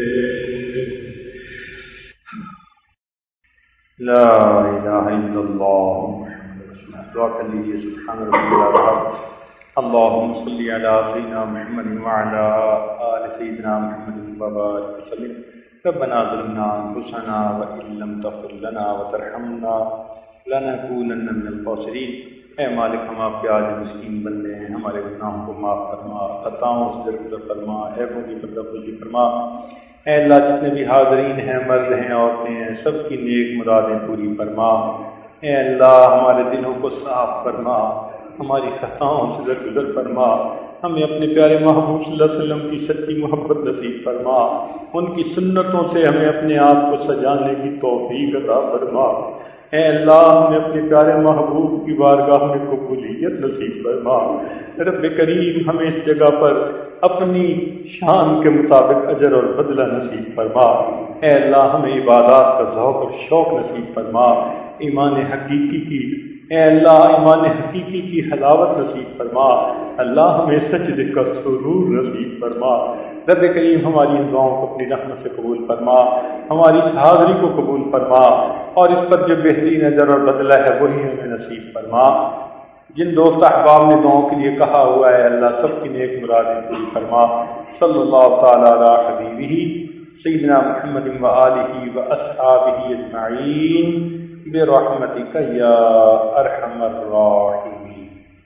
لا الہ الا اللہ محمد رسول اللہ۔ دعا کر لیجیے۔ سبحان ربی العظیم، اللہم صلی علی سیدنا محمد وعلی آل سیدنا محمد وبارک وسلم۔ ربنا ظلمنا انفسنا وان لم تغفر لنا وترحمنا لنکونن من الخاسرین۔ اے مالک، ہم آپ کے آج مسکین بندے ہیں، ہمارے گناہوں کو معاف فرما، خطاؤں سے درگزر فرما، عیبوں کی پردہ پوشی فرما۔ اے اللہ، جتنے بھی حاضرین ہیں، مرد ہیں، عورتیں ہیں، سب کی نیک مرادیں پوری فرما۔ اے اللہ ہمارے دلوں کو صاف فرما، ہماری خطاؤں سے درگزر فرما، ہمیں اپنے پیارے محبوب صلی اللہ علیہ وسلم کی سچی محبت نصیب فرما، ان کی سنتوں سے ہمیں اپنے آپ کو سجانے کی توفیق عطا فرما۔ اے اللہ ہمیں اپنے پیارے محبوب کی بارگاہ میں قبولیت نصیب فرما۔ رب کریم ہمیں اس جگہ پر اپنی شان کے مطابق اجر اور بدلہ نصیب فرما۔ اے اللہ ہمیں عبادات کا ذوق اور شوق نصیب فرما، ایمان حقیقی کی اے اللہ ایمان حقیقی کی حلاوت نصیب فرما۔ اللہ ہمیں سجدے کا سرور نصیب فرما۔ رب کریم ہماری ان دعاؤں کو اپنی رحمت سے قبول فرما، ہماری اس حاضری کو قبول فرما، اور اس پر جو بہترین اجر اور بدلہ ہے وہی ہمیں نصیب فرما۔ جن دوست احباب نے دعاؤں کے لیے کہا ہوا ہے اللہ سب کی نیک مرادیں پوری فرما۔ صلی اللہ تعالی علی حبیبہ سیدنا محمد و آلہ و اصحابہ اجمعین برحمتک یا ارحم الراحمین۔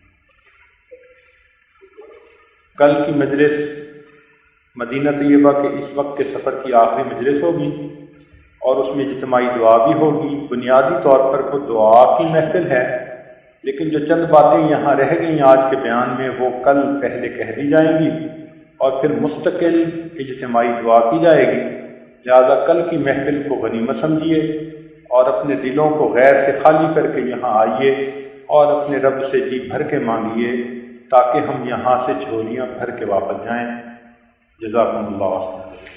کل کی مجلس مدینہ طیبہ کے اس وقت کے سفر کی آخری مجلس ہوگی، اور اس میں اجتماعی دعا بھی ہوگی۔ بنیادی طور پر وہ دعا کی محفل ہے، لیکن جو چند باتیں یہاں رہ گئیں آج کے بیان میں وہ کل پہلے کہہ دی جائیں گی، اور پھر مستقل اجتماعی دعا کی جائے گی۔ لہذا کل کی محفل کو غنیمت سمجھیے، اور اپنے دلوں کو غیر سے خالی کر کے یہاں آئیے، اور اپنے رب سے جی بھر کے مانگیے، تاکہ ہم یہاں سے جھولیاں بھر کے واپس جائیں۔ جزاکم اللہ خیر۔